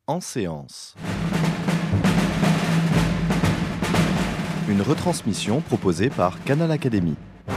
En séance. Une retransmission proposée par Canal Académie.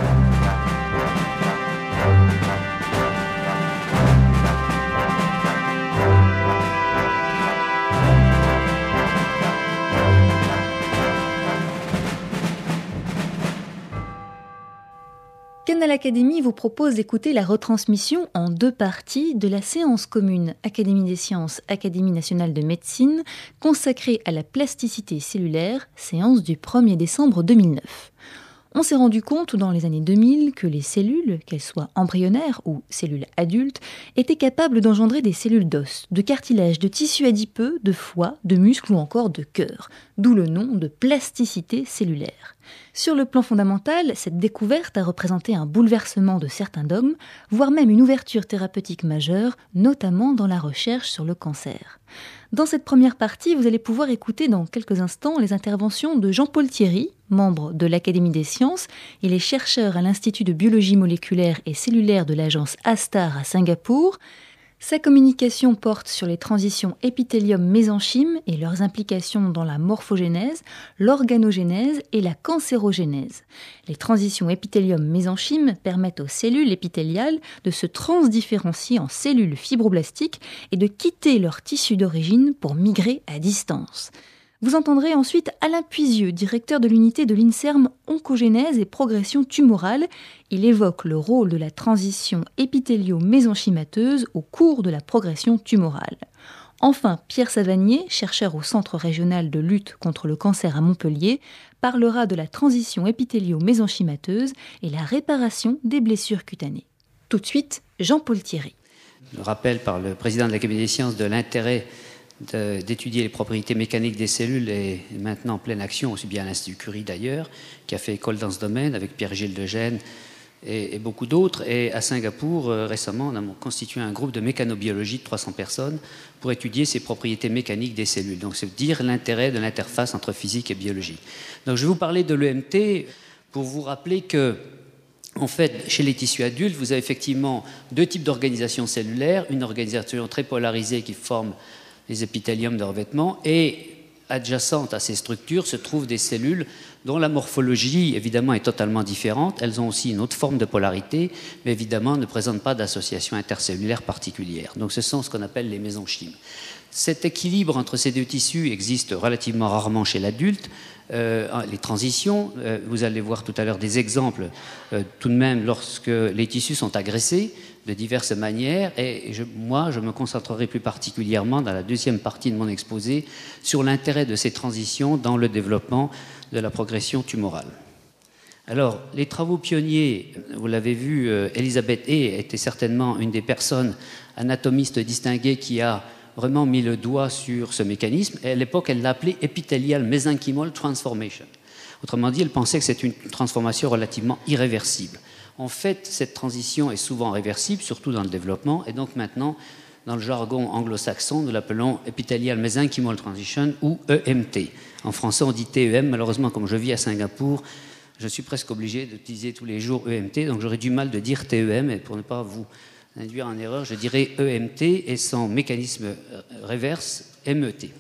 Canal Académie vous propose d'écouter la retransmission en 2 parties de la séance commune Académie des sciences, Académie nationale de médecine, consacrée à la plasticité cellulaire, séance du 1er décembre 2009. On s'est rendu compte dans les années 2000 que les cellules, qu'elles soient embryonnaires ou cellules adultes, étaient capables d'engendrer des cellules d'os, de cartilage, de tissu adipeux, de foie, de muscles ou encore de cœur, d'où le nom de plasticité cellulaire. Sur le plan fondamental, cette découverte a représenté un bouleversement de certains dogmes, voire même une ouverture thérapeutique majeure, notamment dans la recherche sur le cancer. Dans cette première partie, vous allez pouvoir écouter dans quelques instants les interventions de Jean-Paul Thierry, membre de l'Académie des sciences. Il est chercheur à l'Institut de biologie moléculaire et cellulaire de l'agence ASTAR à Singapour. Sa communication porte sur les transitions épithélium-mésenchyme et leurs implications dans la morphogénèse, l'organogénèse et la cancérogénèse. Les transitions épithélium-mésenchyme permettent aux cellules épithéliales de se transdifférencier en cellules fibroblastiques et de quitter leur tissu d'origine pour migrer à distance. Vous entendrez ensuite Alain Puisieux, directeur de l'unité de l'INSERM Oncogénèse et Progression tumorale. Il évoque le rôle de la transition épithélio-mésenchymateuse au cours de la progression tumorale. Enfin, Pierre Savanier, chercheur au Centre régional de lutte contre le cancer à Montpellier, parlera de la transition épithélio-mésenchymateuse et la réparation des blessures cutanées. Tout de suite, Jean-Paul Thierry. Le rappel par le président de l'Académie des sciences de l'intérêt d'étudier les propriétés mécaniques des cellules est maintenant en pleine action, aussi bien à l'Institut Curie d'ailleurs, qui a fait école dans ce domaine avec Pierre-Gilles Degène et beaucoup d'autres. Et à Singapour, récemment, on a constitué un groupe de mécanobiologie de 300 personnes pour étudier ces propriétés mécaniques des cellules. Donc c'est dire l'intérêt de l'interface entre physique et biologie. Donc je vais vous parler de l'EMT pour vous rappeler que en fait, chez les tissus adultes, vous avez effectivement 2 types d'organisation cellulaire, une organisation très polarisée qui forme les épithéliums de revêtement, et adjacentes à ces structures se trouvent des cellules dont la morphologie évidemment est totalement différente. Elles ont aussi une autre forme de polarité, mais évidemment ne présentent pas d'association intercellulaire particulière. Donc ce sont ce qu'on appelle les mésenchymes. Cet équilibre entre ces 2 tissus existe relativement rarement chez l'adulte. Les transitions, vous allez voir tout à l'heure des exemples tout de même lorsque les tissus sont agressés de diverses manières, et moi je me concentrerai plus particulièrement dans la deuxième partie de mon exposé sur l'intérêt de ces transitions dans le développement de la progression tumorale. Alors, les travaux pionniers, vous l'avez vu, Elisabeth Hay était certainement une des personnes anatomistes distinguées qui a vraiment mis le doigt sur ce mécanisme, et à l'époque elle l'appelait epithelial mesenchymal transformation. Autrement dit, elle pensait que c'est une transformation relativement irréversible. En fait, cette transition est souvent réversible, surtout dans le développement, et donc maintenant, dans le jargon anglo-saxon, nous l'appelons Epithelial Mesenchymal Transition ou EMT. En français, on dit TEM. Malheureusement, comme je vis à Singapour, je suis presque obligé d'utiliser tous les jours EMT, donc j'aurais du mal de dire TEM, et pour ne pas vous induire en erreur, je dirais EMT et son mécanisme réverse MET.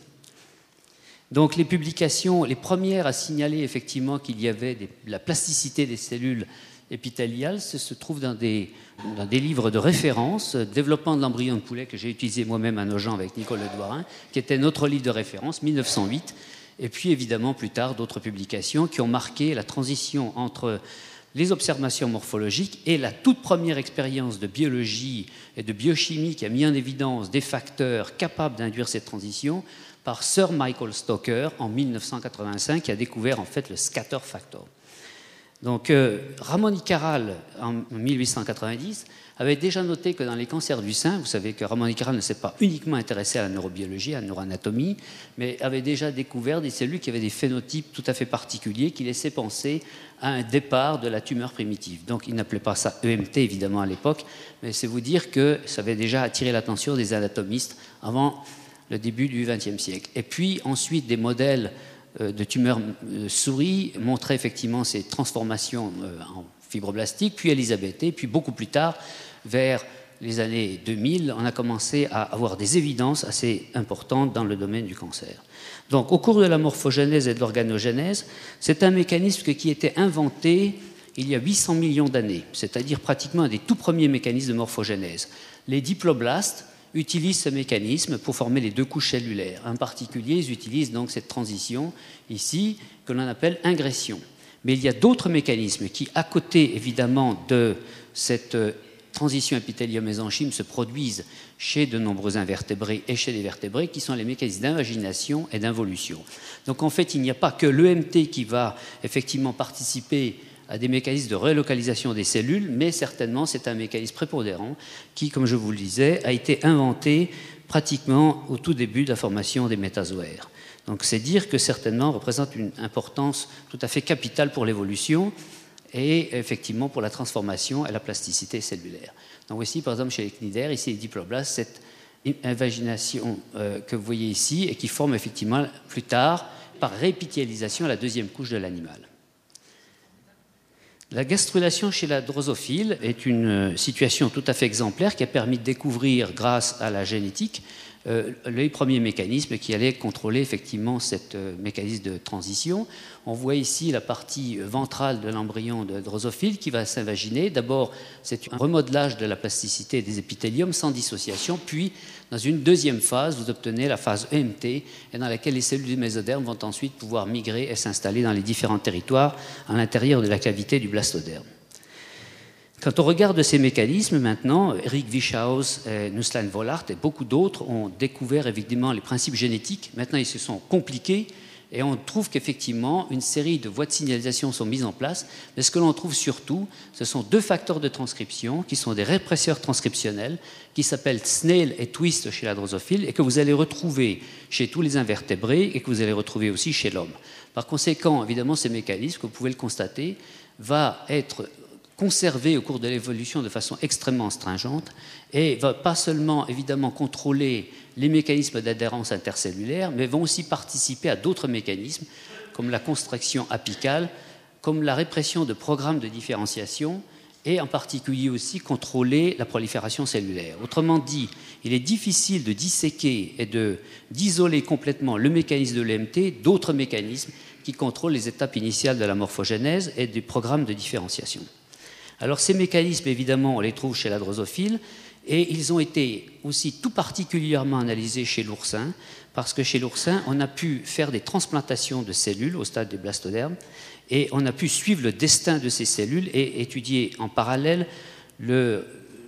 Donc les publications, les premières à signaler effectivement qu'il y avait de la plasticité des cellules épithéliales se trouvent dans des livres de référence, Développement de l'embryon de poulet, que j'ai utilisé moi-même à Nogent avec Nicole Ledouarin, qui était notre livre de référence, 1908, et puis évidemment plus tard d'autres publications qui ont marqué la transition entre les observations morphologiques et la toute première expérience de biologie et de biochimie qui a mis en évidence des facteurs capables d'induire cette transition par Sir Michael Stoker en 1985, qui a découvert en fait le scatter factor. Donc, Ramón y Caral, en 1890, avait déjà noté que dans les cancers du sein, vous savez que Ramón y Caral ne s'est pas uniquement intéressé à la neurobiologie, à la neuroanatomie, mais avait déjà découvert des cellules qui avaient des phénotypes tout à fait particuliers qui laissaient penser à un départ de la tumeur primitive. Donc, il n'appelait pas ça EMT, évidemment, à l'époque, mais c'est vous dire que ça avait déjà attiré l'attention des anatomistes avant le début du XXe siècle. Et puis, ensuite, des modèles de tumeurs souris montraient effectivement ces transformations en fibroblastiques, puis Elisabeth Hay, puis beaucoup plus tard, vers les années 2000, on a commencé à avoir des évidences assez importantes dans le domaine du cancer. Donc, au cours de la morphogénèse et de l'organogénèse, c'est un mécanisme qui était inventé il y a 800 millions d'années, c'est-à-dire pratiquement un des tout premiers mécanismes de morphogénèse. Les diploblastes utilisent ce mécanisme pour former les deux couches cellulaires. En particulier, ils utilisent donc cette transition ici que l'on appelle ingression. Mais il y a d'autres mécanismes qui, à côté évidemment de cette transition épithélium-mésenchyme, se produisent chez de nombreux invertébrés et chez les vertébrés, qui sont les mécanismes d'invagination et d'involution. Donc en fait, il n'y a pas que l'EMT qui va effectivement participer à des mécanismes de relocalisation des cellules, mais certainement c'est un mécanisme prépondérant qui, comme je vous le disais, a été inventé pratiquement au tout début de la formation des métazoaires. Donc c'est dire que certainement représente une importance tout à fait capitale pour l'évolution et effectivement pour la transformation et la plasticité cellulaire. Donc voici par exemple chez les cnidaires, ici les diploblastes, cette invagination que vous voyez ici et qui forme effectivement plus tard par réépithélisation la deuxième couche de l'animal. La gastrulation chez la drosophile est une situation tout à fait exemplaire qui a permis de découvrir, grâce à la génétique, les premiers mécanismes qui allaient contrôler effectivement ce mécanisme de transition. On voit ici la partie ventrale de l'embryon de drosophile qui va s'invaginer. D'abord, c'est un remodelage de la plasticité des épithéliums sans dissociation, puis dans une deuxième phase, vous obtenez la phase EMT, et dans laquelle les cellules du mésoderme vont ensuite pouvoir migrer et s'installer dans les différents territoires à l'intérieur de la cavité du blastoderme. Quand on regarde ces mécanismes maintenant, Eric Wischhaus, Nuslan Vollard et beaucoup d'autres ont découvert évidemment les principes génétiques. Maintenant, ils se sont compliqués et on trouve qu'effectivement une série de voies de signalisation sont mises en place. Mais ce que l'on trouve surtout, ce sont deux facteurs de transcription qui sont des répresseurs transcriptionnels qui s'appellent Snail et Twist chez la drosophile et que vous allez retrouver chez tous les invertébrés et que vous allez retrouver aussi chez l'homme. Par conséquent, évidemment, ces mécanismes, comme vous pouvez le constater, va être conservé au cours de l'évolution de façon extrêmement stringente et va pas seulement évidemment contrôler les mécanismes d'adhérence intercellulaire, mais vont aussi participer à d'autres mécanismes comme la constriction apicale, comme la répression de programmes de différenciation et en particulier aussi contrôler la prolifération cellulaire. Autrement dit, il est difficile de disséquer et d'isoler complètement le mécanisme de l'EMT d'autres mécanismes qui contrôlent les étapes initiales de la morphogénèse et des programmes de différenciation. Alors ces mécanismes, évidemment, on les trouve chez la drosophile et ils ont été aussi tout particulièrement analysés chez l'oursin parce que chez l'oursin, on a pu faire des transplantations de cellules au stade des blastodermes et on a pu suivre le destin de ces cellules et étudier en parallèle le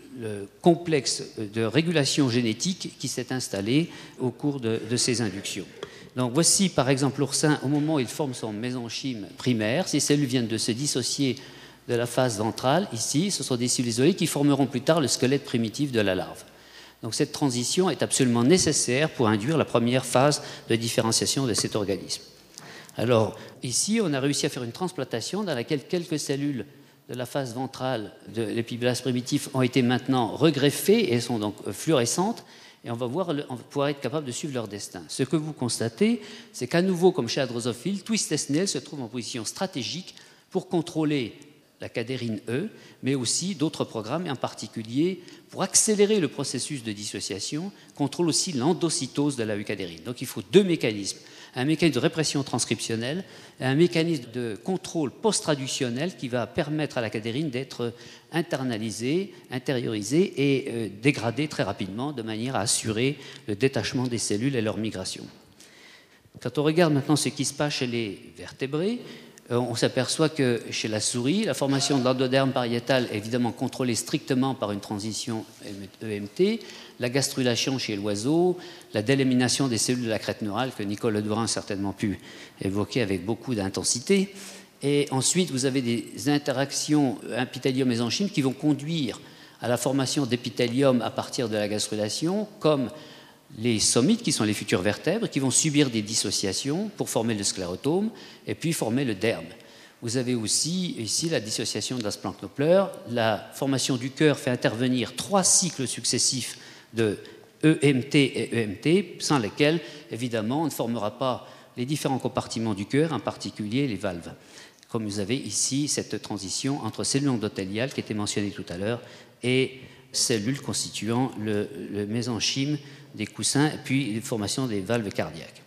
complexe de régulation génétique qui s'est installé au cours de ces inductions. Donc voici par exemple l'oursin au moment où il forme son mésenchyme primaire. Ces cellules viennent de se dissocier de la phase ventrale, ici, ce sont des cellules isolées qui formeront plus tard le squelette primitif de la larve. Donc cette transition est absolument nécessaire pour induire la première phase de différenciation de cet organisme. Alors ici, on a réussi à faire une transplantation dans laquelle quelques cellules de la phase ventrale de l'épiblast primitif ont été maintenant regreffées et sont donc fluorescentes. Et on va pouvoir être capable de suivre leur destin. Ce que vous constatez, c'est qu'à nouveau, comme chez la drosophile, Twist et Snail se trouvent en position stratégique pour contrôler la cadérine E, mais aussi d'autres programmes, et en particulier, pour accélérer le processus de dissociation, contrôle aussi l'endocytose de la eucadérine. Donc il faut deux mécanismes, un mécanisme de répression transcriptionnelle et un mécanisme de contrôle post-traductionnel qui va permettre à la cadérine d'être internalisée, intériorisée et dégradée très rapidement de manière à assurer le détachement des cellules et leur migration. Quand on regarde maintenant ce qui se passe chez les vertébrés, on s'aperçoit que chez la souris, la formation de l'endoderme pariétal est évidemment contrôlée strictement par une transition EMT, la gastrulation chez l'oiseau, la délamination des cellules de la crête neurale que Nicole Ledorin a certainement pu évoquer avec beaucoup d'intensité. Et ensuite, vous avez des interactions épithélium-mésenchyme qui vont conduire à la formation d'épithélium à partir de la gastrulation, comme les somites, qui sont les futures vertèbres, qui vont subir des dissociations pour former le sclérotome et puis former le derme. Vous avez aussi ici la dissociation de la splanchnopleure. La formation du cœur fait intervenir 3 cycles successifs de EMT et EMT, sans lesquels, évidemment, on ne formera pas les différents compartiments du cœur, en particulier les valves. Comme vous avez ici cette transition entre cellules endothéliales qui était mentionnée tout à l'heure et cellules constituant le mésenchyme des coussins, puis la formation des valves cardiaques.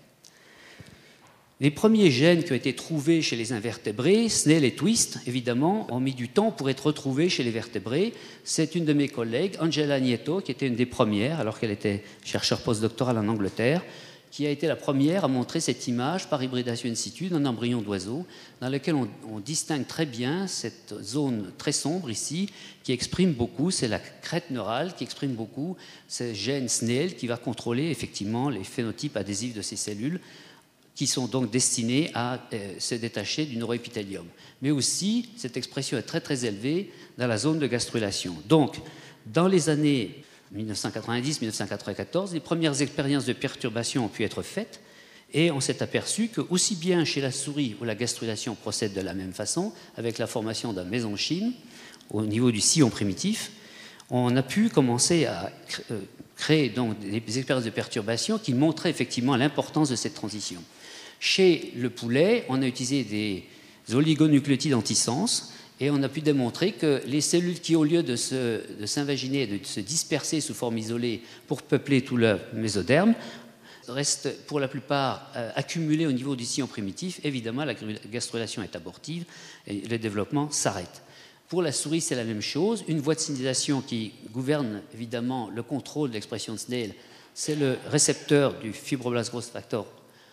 Les premiers gènes qui ont été trouvés chez les invertébrés, Snell et Twist, évidemment, ont mis du temps pour être retrouvés chez les vertébrés. C'est une de mes collègues, Angela Nieto, qui était une des premières, alors qu'elle était chercheure postdoctorale en Angleterre, qui a été la première à montrer cette image par hybridation in situ d'un embryon d'oiseau, dans lequel on distingue très bien cette zone très sombre ici, qui exprime beaucoup, c'est la crête neurale, qui exprime beaucoup ce gène Snell qui va contrôler effectivement les phénotypes adhésifs de ces cellules, qui sont donc destinés à se détacher du neuroépithélium. Mais aussi, cette expression est très très élevée dans la zone de gastrulation. Donc, dans les années 1990-1994, les premières expériences de perturbation ont pu être faites, et on s'est aperçu que, aussi bien chez la souris où la gastrulation procède de la même façon, avec la formation d'un mésenchyme au niveau du sillon primitif, on a pu commencer à créer donc des expériences de perturbation qui montraient effectivement l'importance de cette transition. Chez le poulet, on a utilisé des oligonucléotides antisens et on a pu démontrer que les cellules qui, au lieu de s'invaginer et de se disperser sous forme isolée pour peupler tout le mésoderme, restent pour la plupart accumulées au niveau du sillon primitif. Évidemment, la gastrulation est abortive et le développement s'arrête. Pour la souris, c'est la même chose. Une voie de signalisation qui gouverne évidemment le contrôle de l'expression de Snell, c'est le récepteur du fibroblast growth factor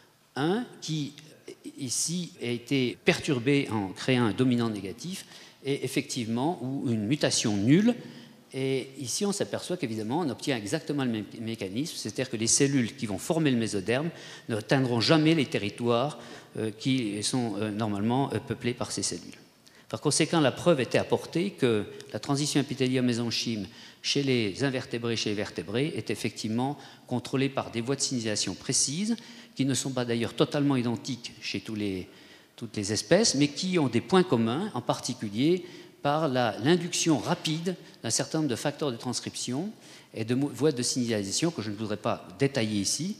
1 qui, ici, a été perturbé en créant un dominant négatif et effectivement, ou une mutation nulle. Et ici, on s'aperçoit qu'évidemment, on obtient exactement le même mécanisme, c'est-à-dire que les cellules qui vont former le mésoderme n'atteindront jamais les territoires qui sont normalement peuplés par ces cellules. Par conséquent, la preuve était apportée que la transition épithélium-mésenchyme chez les invertébrés, chez les vertébrés, est effectivement contrôlée par des voies de signalisation précises, qui ne sont pas d'ailleurs totalement identiques chez toutes les espèces, mais qui ont des points communs, en particulier par l'induction rapide d'un certain nombre de facteurs de transcription et de voies de signalisation que je ne voudrais pas détailler ici,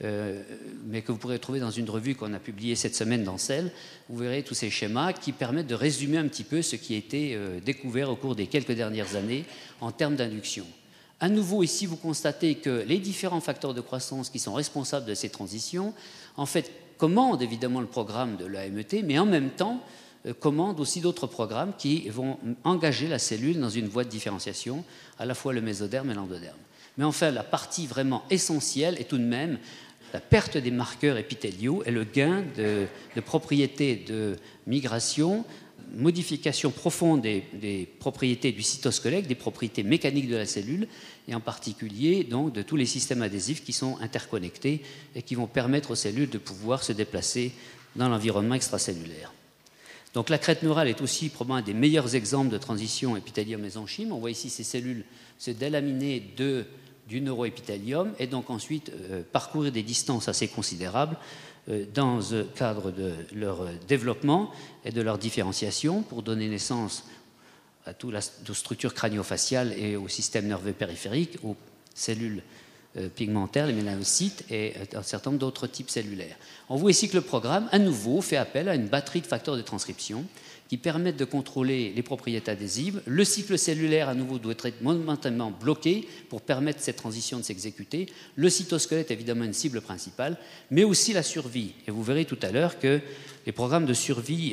mais que vous pourrez trouver dans une revue qu'on a publiée cette semaine dans Cell. Vous verrez tous ces schémas qui permettent de résumer un petit peu ce qui a été découvert au cours des quelques dernières années en termes d'induction. À nouveau, ici, vous constatez que les différents facteurs de croissance qui sont responsables de ces transitions, en fait, commandent évidemment le programme de l'AMET, mais en même temps, commandent aussi d'autres programmes qui vont engager la cellule dans une voie de différenciation, à la fois le mésoderme et l'endoderme. Mais enfin, la partie vraiment essentielle est tout de même la perte des marqueurs épithéliaux et le gain de propriétés de migration, modification profonde des propriétés du cytosquelette, des propriétés mécaniques de la cellule, et en particulier donc, de tous les systèmes adhésifs qui sont interconnectés et qui vont permettre aux cellules de pouvoir se déplacer dans l'environnement extracellulaire. Donc la crête neurale est aussi probablement un des meilleurs exemples de transition épithélium-mésenchyme. On voit ici ces cellules se délaminer du neuroépithélium et donc ensuite parcourir des distances assez considérables dans le cadre de leur développement et de leur différenciation pour donner naissance à toute la structure crânio-faciale et au système nerveux périphérique, aux cellules pigmentaires, les mélanocytes et un certain nombre d'autres types cellulaires. On voit ici que le programme, à nouveau, fait appel à une batterie de facteurs de transcription qui permettent de contrôler les propriétés adhésives. Le cycle cellulaire, à nouveau, doit être momentanément bloqué pour permettre cette transition de s'exécuter. Le cytosquelette est évidemment une cible principale, mais aussi la survie. Et vous verrez tout à l'heure que les programmes de survie,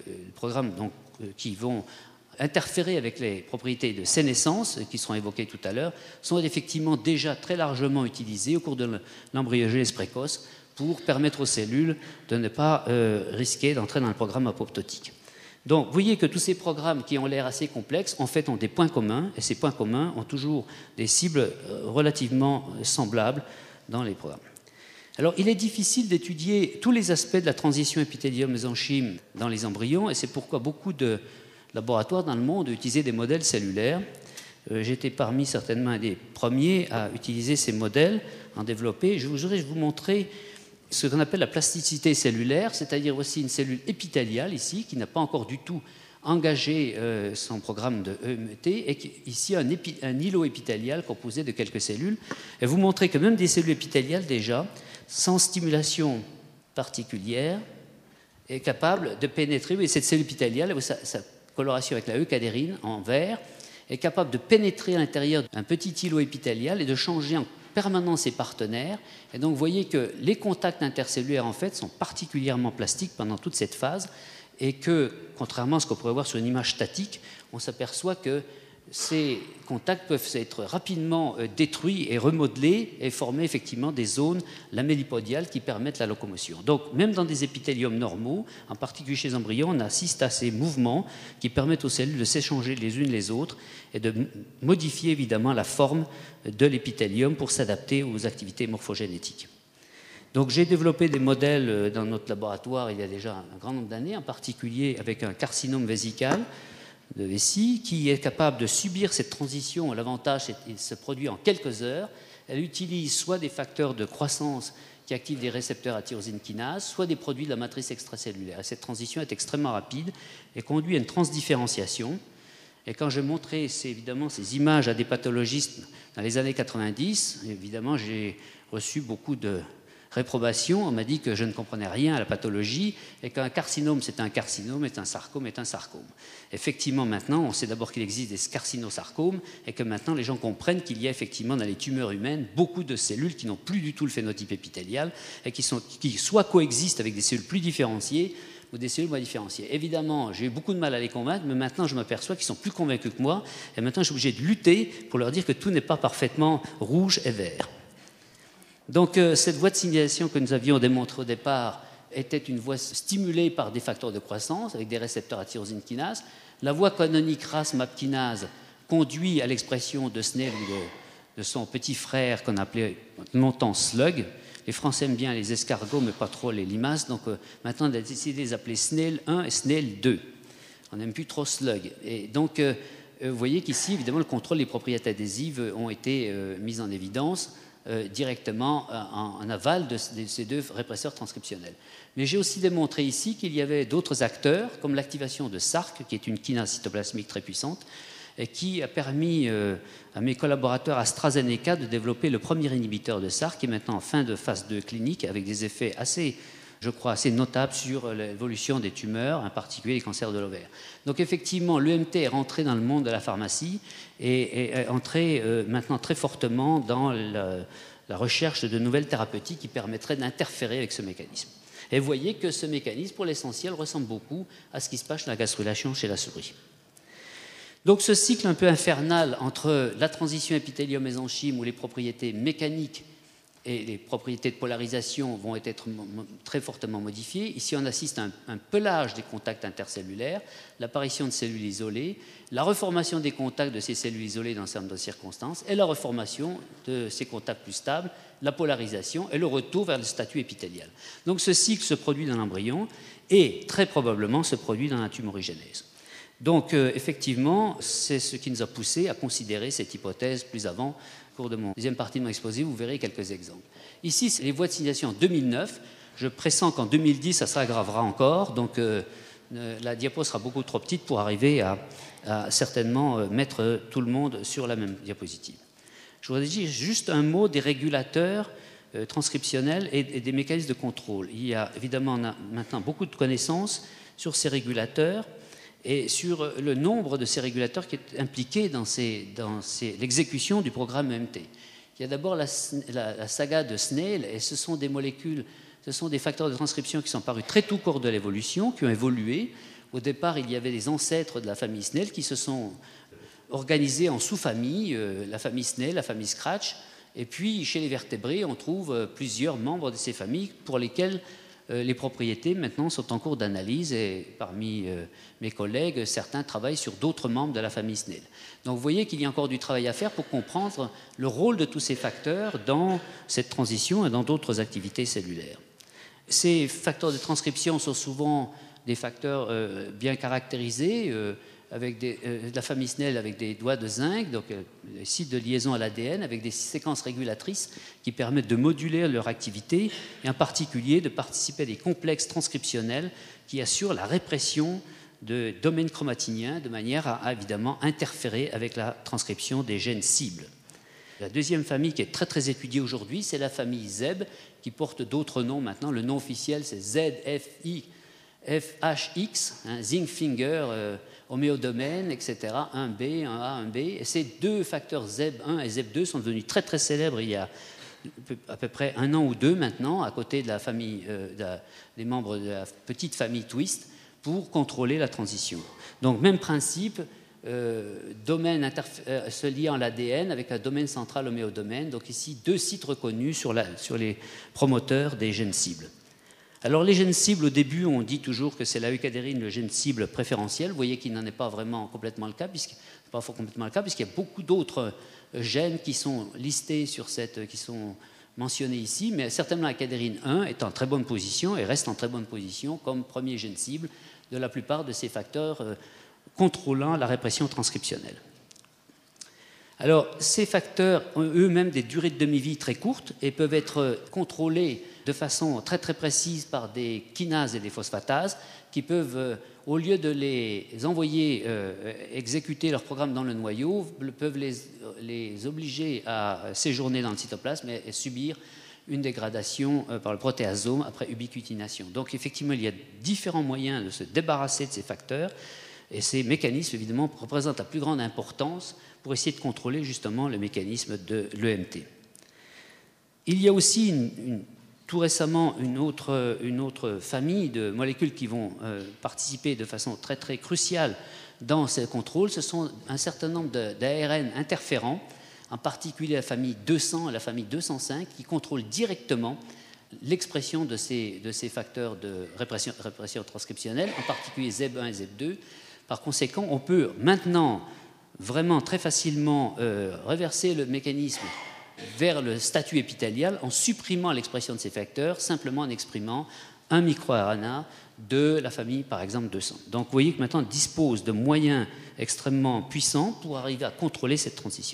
qui vont interférer avec les propriétés de sénescence, qui seront évoquées tout à l'heure, sont effectivement déjà très largement utilisés au cours de l'embryogenèse précoce pour permettre aux cellules de ne pas risquer d'entrer dans le programme apoptotique. Donc, vous voyez que tous ces programmes qui ont l'air assez complexes, en fait, ont des points communs, et ces points communs ont toujours des cibles relativement semblables dans les programmes. Alors, il est difficile d'étudier tous les aspects de la transition épithélium-mésenchyme dans les embryons, et c'est pourquoi beaucoup de laboratoires dans le monde ont utilisé des modèles cellulaires. J'étais parmi certainement un des premiers à utiliser ces modèles, en développer. Je voudrais vous montrer ce qu'on appelle la plasticité cellulaire, c'est-à-dire aussi une cellule épithéliale ici, qui n'a pas encore du tout engagé son programme de EMT, et qui, ici un îlot épithélial composé de quelques cellules. Et vous montrer que même des cellules épithéliales, déjà, sans stimulation particulière, est capable de pénétrer. Et cette cellule épithéliale, sa coloration avec la eucadérine en vert, est capable de pénétrer à l'intérieur d'un petit îlot épithélial et de changer en permanence ses partenaires. Et donc vous voyez que les contacts intercellulaires en fait sont particulièrement plastiques pendant toute cette phase et que, contrairement à ce qu'on pourrait voir sur une image statique, on s'aperçoit que ces contacts peuvent être rapidement détruits et remodelés et former effectivement des zones lamellipodiales qui permettent la locomotion. Donc même dans des épithéliums normaux, en particulier chez les embryons, on assiste à ces mouvements qui permettent aux cellules de s'échanger les unes les autres et de modifier évidemment la forme de l'épithélium pour s'adapter aux activités morphogénétiques. Donc j'ai développé des modèles dans notre laboratoire il y a déjà un grand nombre d'années, en particulier avec un carcinome vésical de vessie, qui est capable de subir cette transition. L'avantage, c'est qu'il se produit en quelques heures. Elle utilise soit des facteurs de croissance qui activent des récepteurs à tyrosine kinase, soit des produits de la matrice extracellulaire. Et cette transition est extrêmement rapide et conduit à une transdifférenciation. Et quand j'ai montré évidemment ces images à des pathologistes dans les années 90, évidemment, j'ai reçu beaucoup de réprobation. On m'a dit que je ne comprenais rien à la pathologie et qu'un carcinome, c'est un carcinome, et un sarcome est un sarcome. Effectivement, maintenant, on sait d'abord qu'il existe des carcinosarcomes et que maintenant, les gens comprennent qu'il y a effectivement dans les tumeurs humaines beaucoup de cellules qui n'ont plus du tout le phénotype épithélial et qui soit coexistent avec des cellules plus différenciées ou des cellules moins différenciées. Évidemment, j'ai eu beaucoup de mal à les convaincre, mais maintenant, je m'aperçois qu'ils sont plus convaincus que moi et maintenant, je suis obligé de lutter pour leur dire que tout n'est pas parfaitement rouge et vert. Donc cette voie de signalisation que nous avions démontrée au départ était une voie stimulée par des facteurs de croissance avec des récepteurs à tyrosine kinase. La voie canonique Ras-MAP kinase conduit à l'expression de SNEL ou de son petit frère qu'on appelait longtemps SLUG. Les Français aiment bien les escargots mais pas trop les limaces, donc maintenant on a décidé de les appeler SNEL 1 et SNEL 2. On n'aime plus trop SLUG. Et donc vous voyez qu'ici évidemment le contrôle des propriétés adhésives ont été mis en évidence directement en aval de ces deux répresseurs transcriptionnels. Mais j'ai aussi démontré ici qu'il y avait d'autres acteurs, comme l'activation de SARC, qui est une kinase cytoplasmique très puissante, et qui a permis à mes collaborateurs AstraZeneca de développer le premier inhibiteur de SARC, qui est maintenant en fin de phase 2 clinique, avec des effets assez notables sur l'évolution des tumeurs, en particulier les cancers de l'ovaire. Donc effectivement, l'EMT est rentré dans le monde de la pharmacie et est entré maintenant très fortement dans la recherche de nouvelles thérapeutiques qui permettraient d'interférer avec ce mécanisme. Et vous voyez que ce mécanisme, pour l'essentiel, ressemble beaucoup à ce qui se passe dans la gastrulation chez la souris. Donc ce cycle un peu infernal entre la transition épithélium-mésenchyme où les propriétés mécaniques et les propriétés de polarisation vont être très fortement modifiées. Ici, on assiste à un pelage des contacts intercellulaires, l'apparition de cellules isolées, la reformation des contacts de ces cellules isolées dans un certain nombre de circonstances et la reformation de ces contacts plus stables, la polarisation et le retour vers le statut épithélial. Donc ce cycle se produit dans l'embryon et très probablement se produit dans la tumorigénèse. Donc effectivement, c'est ce qui nous a poussé à considérer cette hypothèse plus avant. Au cours de mon deuxième partie de mon exposé, vous verrez quelques exemples. Ici, c'est les voies de signalisation en 2009. Je pressens qu'en 2010, ça s'aggravera encore. Donc la diapo sera beaucoup trop petite pour arriver à certainement mettre tout le monde sur la même diapositive. Je voudrais dire juste un mot des régulateurs transcriptionnels et des mécanismes de contrôle. Il y a évidemment maintenant beaucoup de connaissances sur ces régulateurs et sur le nombre de ces régulateurs qui est impliqué dans l'exécution du programme EMT. Il y a d'abord la saga de SNEL, et ce sont des molécules, ce sont des facteurs de transcription qui sont parus très tôt au cours de l'évolution, qui ont évolué. Au départ, il y avait des ancêtres de la famille SNEL qui se sont organisés en sous-familles, la famille SNEL, la famille Scratch, et puis chez les vertébrés, on trouve plusieurs membres de ces familles pour lesquels les propriétés maintenant sont en cours d'analyse et parmi mes collègues, certains travaillent sur d'autres membres de la famille SNEL. Donc vous voyez qu'il y a encore du travail à faire pour comprendre le rôle de tous ces facteurs dans cette transition et dans d'autres activités cellulaires. Ces facteurs de transcription sont souvent des facteurs bien caractérisés, avec de la famille SNEL avec des doigts de zinc, donc les sites de liaison à l'ADN, avec des séquences régulatrices qui permettent de moduler leur activité et en particulier de participer à des complexes transcriptionnels qui assurent la répression de domaines chromatiniens de manière à évidemment interférer avec la transcription des gènes cibles. La deuxième famille qui est très très étudiée aujourd'hui, c'est la famille ZEB qui porte d'autres noms maintenant. Le nom officiel c'est ZFHX, Zinc Finger homéodomaine, etc., 1B, 1A, 1B. Et ces deux facteurs ZEB1 et ZEB2 sont devenus très très célèbres il y a à peu près 1 an ou 2 maintenant, à côté de la famille, des membres de la petite famille Twist, pour contrôler la transition. Donc même principe, domaine se liant à l'ADN avec un domaine central homéodomaine. Donc ici, 2 sites reconnus sur les promoteurs des gènes cibles. Alors les gènes cibles, au début, on dit toujours que c'est la eucadérine, le gène cible préférentiel. Vous voyez qu'il n'en est pas vraiment complètement le cas, puisqu'il y a beaucoup d'autres gènes qui sont listés qui sont mentionnés ici, mais certainement la cadérine 1 est en très bonne position et reste en très bonne position comme premier gène cible de la plupart de ces facteurs contrôlant la répression transcriptionnelle. Alors, ces facteurs ont eux-mêmes des durées de demi-vie très courtes et peuvent être contrôlés de façon très très précise par des kinases et des phosphatases qui peuvent, au lieu de les envoyer exécuter leur programme dans le noyau, peuvent les obliger à séjourner dans le cytoplasme et subir une dégradation par le protéasome après ubiquitination. Donc effectivement, il y a différents moyens de se débarrasser de ces facteurs et ces mécanismes, évidemment, représentent la plus grande importance pour essayer de contrôler justement le mécanisme de l'EMT. Il y a aussi tout récemment une autre famille de molécules qui vont participer de façon très très cruciale dans ce contrôle. Ce sont un certain nombre d'ARN interférents, en particulier la famille 200 et la famille 205, qui contrôlent directement l'expression de ces facteurs de répression transcriptionnelle, en particulier ZEB1 et ZEB2. Par conséquent, on peut maintenant vraiment très facilement reverser le mécanisme vers le statut épithélial en supprimant l'expression de ces facteurs, simplement en exprimant un microRNA de la famille, par exemple, 200. Donc vous voyez que maintenant on dispose de moyens extrêmement puissants pour arriver à contrôler cette transition.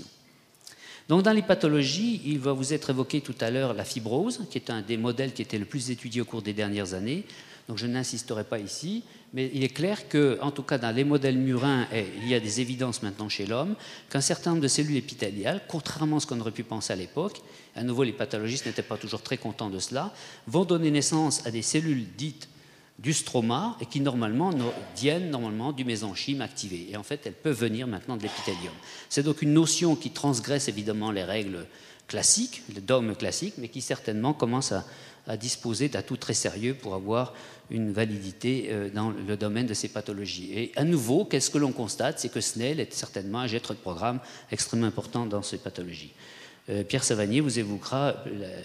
Donc dans les pathologies, il va vous être évoqué tout à l'heure la fibrose, qui est un des modèles qui était le plus étudié au cours des dernières années. Donc je n'insisterai pas ici, mais il est clair que, en tout cas dans les modèles murins, et il y a des évidences maintenant chez l'homme, qu'un certain nombre de cellules épithéliales, contrairement à ce qu'on aurait pu penser à l'époque, à nouveau les pathologistes n'étaient pas toujours très contents de cela, vont donner naissance à des cellules dites du stroma et qui normalement viennent du mésenchyme activé. Et en fait, elles peuvent venir maintenant de l'épithélium. C'est donc une notion qui transgresse évidemment les règles classiques, le dogme classique, mais qui certainement commence à disposer d'atouts très sérieux pour avoir une validité dans le domaine de ces pathologies. Et à nouveau, qu'est-ce que l'on constate? C'est que SNEL est certainement un gètre de programme extrêmement important dans ces pathologies. Pierre Savanier vous évoquera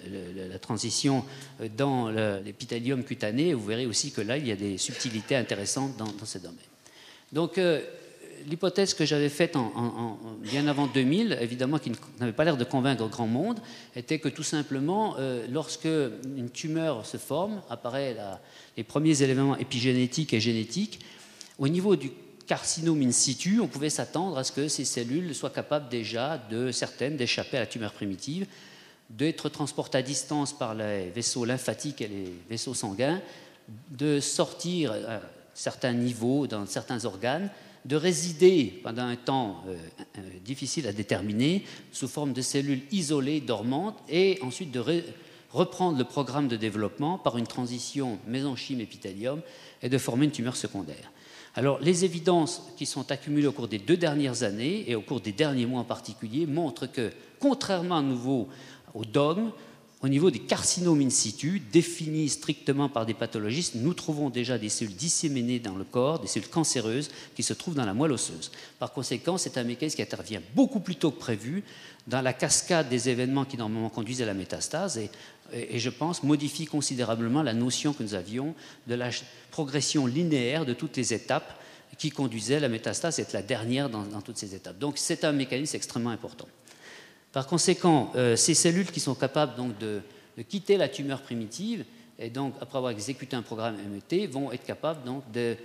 la transition dans l'épithélium cutané. Vous verrez aussi que là, il y a des subtilités intéressantes dans ce domaine. Donc, l'hypothèse que j'avais faite bien avant 2000, évidemment qui n'avait pas l'air de convaincre grand monde, était que tout simplement, lorsque une tumeur se forme, apparaissent les premiers éléments épigénétiques et génétiques, au niveau du carcinome in situ, on pouvait s'attendre à ce que ces cellules soient capables déjà, certaines, d'échapper à la tumeur primitive, d'être transportées à distance par les vaisseaux lymphatiques et les vaisseaux sanguins, de sortir à certains niveaux dans certains organes, de résider pendant un temps difficile à déterminer sous forme de cellules isolées, dormantes, et ensuite de reprendre le programme de développement par une transition mésenchyme-épithélium et de former une tumeur secondaire. Alors, les évidences qui sont accumulées au cours des 2 dernières années et au cours des derniers mois en particulier montrent que, contrairement à nouveau au dogme, au niveau des carcinomes in situ, définis strictement par des pathologistes, nous trouvons déjà des cellules disséminées dans le corps, des cellules cancéreuses qui se trouvent dans la moelle osseuse. Par conséquent, c'est un mécanisme qui intervient beaucoup plus tôt que prévu dans la cascade des événements qui normalement conduisent à la métastase et je pense, modifie considérablement la notion que nous avions de la progression linéaire de toutes les étapes qui conduisaient à la métastase, c'est la dernière dans toutes ces étapes. Donc c'est un mécanisme extrêmement important. Par conséquent, ces cellules qui sont capables donc, de quitter la tumeur primitive, et donc après avoir exécuté un programme MET, vont être capables donc,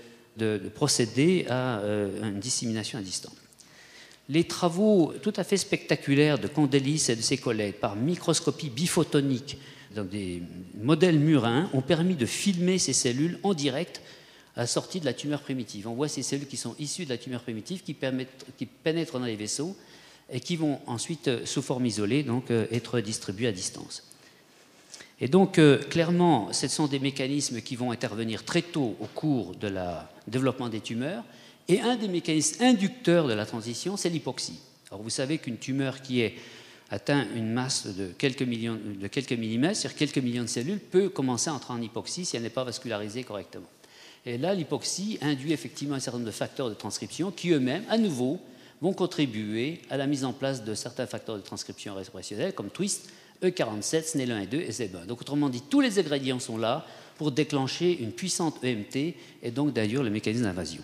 de procéder à une dissémination à distance. Les travaux tout à fait spectaculaires de Kondelis et de ses collègues par microscopie biphotonique, donc des modèles murins, ont permis de filmer ces cellules en direct à la sortie de la tumeur primitive. On voit ces cellules qui sont issues de la tumeur primitive, qui pénètrent dans les vaisseaux et qui vont ensuite, sous forme isolée, donc, être distribuées à distance. Et donc, clairement, ce sont des mécanismes qui vont intervenir très tôt au cours du développement des tumeurs Et un des mécanismes inducteurs de la transition, c'est l'hypoxie. Alors vous savez qu'une tumeur qui atteint une masse de quelques millimètres, c'est-à-dire quelques millions de cellules, peut commencer à entrer en hypoxie si elle n'est pas vascularisée correctement. Et là, l'hypoxie induit effectivement un certain nombre de facteurs de transcription qui eux-mêmes, à nouveau, vont contribuer à la mise en place de certains facteurs de transcription répressionnels comme Twist, E47, SNEL1 et 2 et ZEB1. Donc autrement dit, tous les ingrédients sont là pour déclencher une puissante EMT et donc d'ailleurs le mécanisme d'invasion.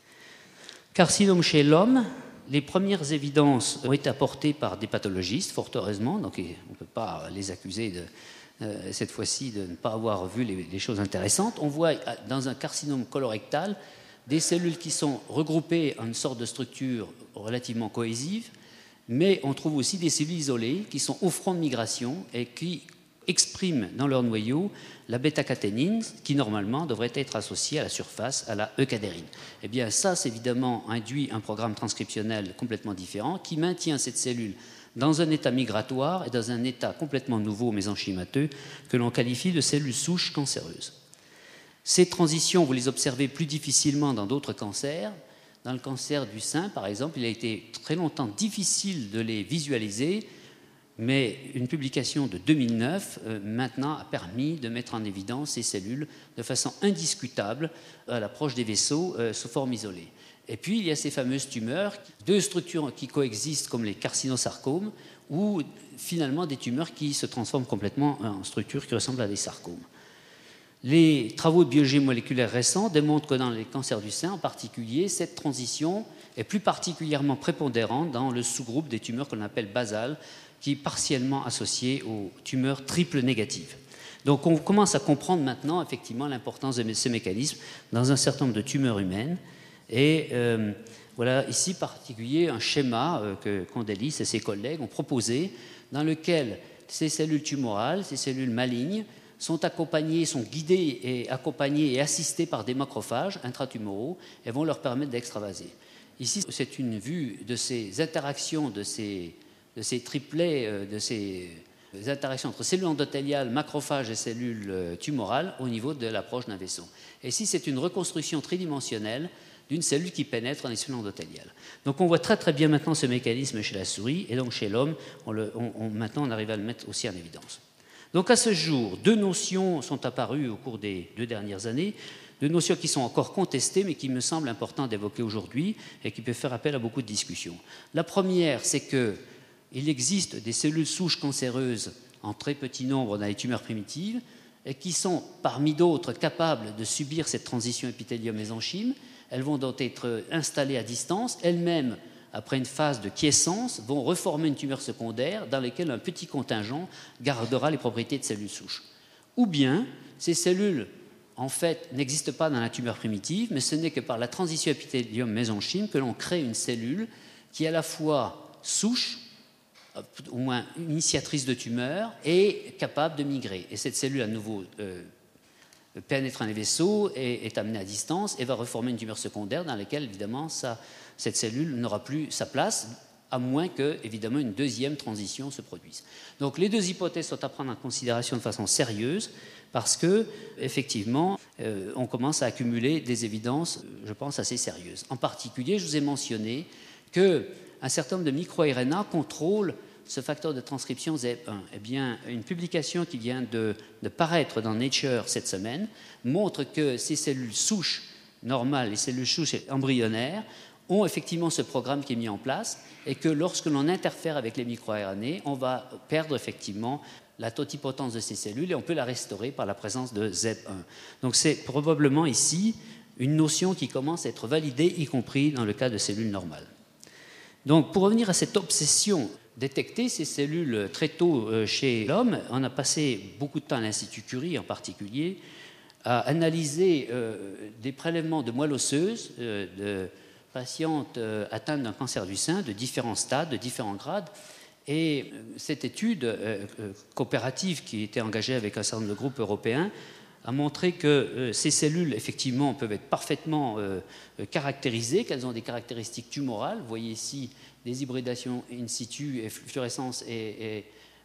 Carcinome chez l'homme, les premières évidences ont été apportées par des pathologistes, fort heureusement, donc on ne peut pas les accuser cette fois-ci de ne pas avoir vu les choses intéressantes. On voit dans un carcinome colorectal des cellules qui sont regroupées en une sorte de structure relativement cohésive, mais on trouve aussi des cellules isolées qui sont au front de migration et qui expriment dans leur noyau la bêta-caténine qui normalement devrait être associée à la surface, à la eucadérine. Eh bien ça, c'est évidemment induit un programme transcriptionnel complètement différent qui maintient cette cellule dans un état migratoire et dans un état complètement nouveau mésenchymateux que l'on qualifie de cellules souches cancéreuses. Ces transitions, vous les observez plus difficilement dans d'autres cancers. Dans le cancer du sein, par exemple, il a été très longtemps difficile de les visualiser, mais une publication de 2009, maintenant, a permis de mettre en évidence ces cellules de façon indiscutable à l'approche des vaisseaux sous forme isolée. Et puis, il y a ces fameuses tumeurs, deux structures qui coexistent comme les carcinosarcomes, ou finalement des tumeurs qui se transforment complètement en structures qui ressemblent à des sarcomes. Les travaux de biologie moléculaire récents démontrent que dans les cancers du sein, en particulier, cette transition est plus particulièrement prépondérante dans le sous-groupe des tumeurs qu'on appelle basales, qui est partiellement associé aux tumeurs triples négatives. Donc on commence à comprendre maintenant effectivement l'importance de ces mécanismes dans un certain nombre de tumeurs humaines. Et voilà ici en particulier un schéma que Condelis et ses collègues ont proposé dans lequel ces cellules tumorales, ces cellules malignes, sont accompagnées, sont guidées et accompagnées et assistées par des macrophages intratumoraux et vont leur permettre d'extravaser. Ici, c'est une vue de ces interactions, de ces triplets, de ces interactions entre cellules endothéliales, macrophages et cellules tumorales au niveau de l'approche d'un vaisseau. Et ici, c'est une reconstruction tridimensionnelle d'une cellule qui pénètre dans les cellules endothéliales. Donc on voit très très bien maintenant ce mécanisme chez la souris, et donc chez l'homme, maintenant on arrive à le mettre aussi en évidence. Donc à ce jour, deux notions sont apparues au cours des 2 dernières années, deux notions qui sont encore contestées, mais qui me semblent importantes d'évoquer aujourd'hui et qui peuvent faire appel à beaucoup de discussions. La première, c'est qu'il existe des cellules souches cancéreuses en très petit nombre dans les tumeurs primitives et qui sont, parmi d'autres, capables de subir cette transition épithélium-mésenchyme. Elles vont donc être installées à distance, elles-mêmes, après une phase de quiescence, vont reformer une tumeur secondaire dans laquelle un petit contingent gardera les propriétés de cellules souches. Ou bien, ces cellules, en fait, n'existent pas dans la tumeur primitive, mais ce n'est que par la transition épithélium-mésenchyme que l'on crée une cellule qui est à la fois souche, au moins initiatrice de tumeur, et capable de migrer. Et cette cellule, à nouveau, pénètre dans les vaisseaux, est amenée à distance et va reformer une tumeur secondaire dans laquelle, évidemment, cette cellule n'aura plus sa place, à moins que, évidemment, une deuxième transition se produise. Donc, les deux hypothèses sont à prendre en considération de façon sérieuse, parce que, effectivement, on commence à accumuler des évidences, je pense, assez sérieuses. En particulier, je vous ai mentionné qu'un certain nombre de microRNA contrôlent ce facteur de transcription ZEB1. Eh bien, une publication qui vient de paraître dans Nature cette semaine montre que ces cellules souches normales, les cellules souches embryonnaires, ont effectivement ce programme qui est mis en place et que lorsque l'on interfère avec les microRNA, on va perdre effectivement la totipotence de ces cellules et on peut la restaurer par la présence de ZEB1. Donc c'est probablement ici une notion qui commence à être validée, y compris dans le cas de cellules normales. Donc pour revenir à cette obsession, détecter ces cellules très tôt chez l'homme, on a passé beaucoup de temps à l'Institut Curie en particulier, à analyser des prélèvements de moelle osseuse de patientes atteintes d'un cancer du sein de différents stades, de différents grades. Et cette étude coopérative qui était engagée avec un certain nombre de groupes européens a montré que ces cellules, effectivement, peuvent être parfaitement caractérisées, qu'elles ont des caractéristiques tumorales. Vous voyez ici des hybridations in situ et fluorescence et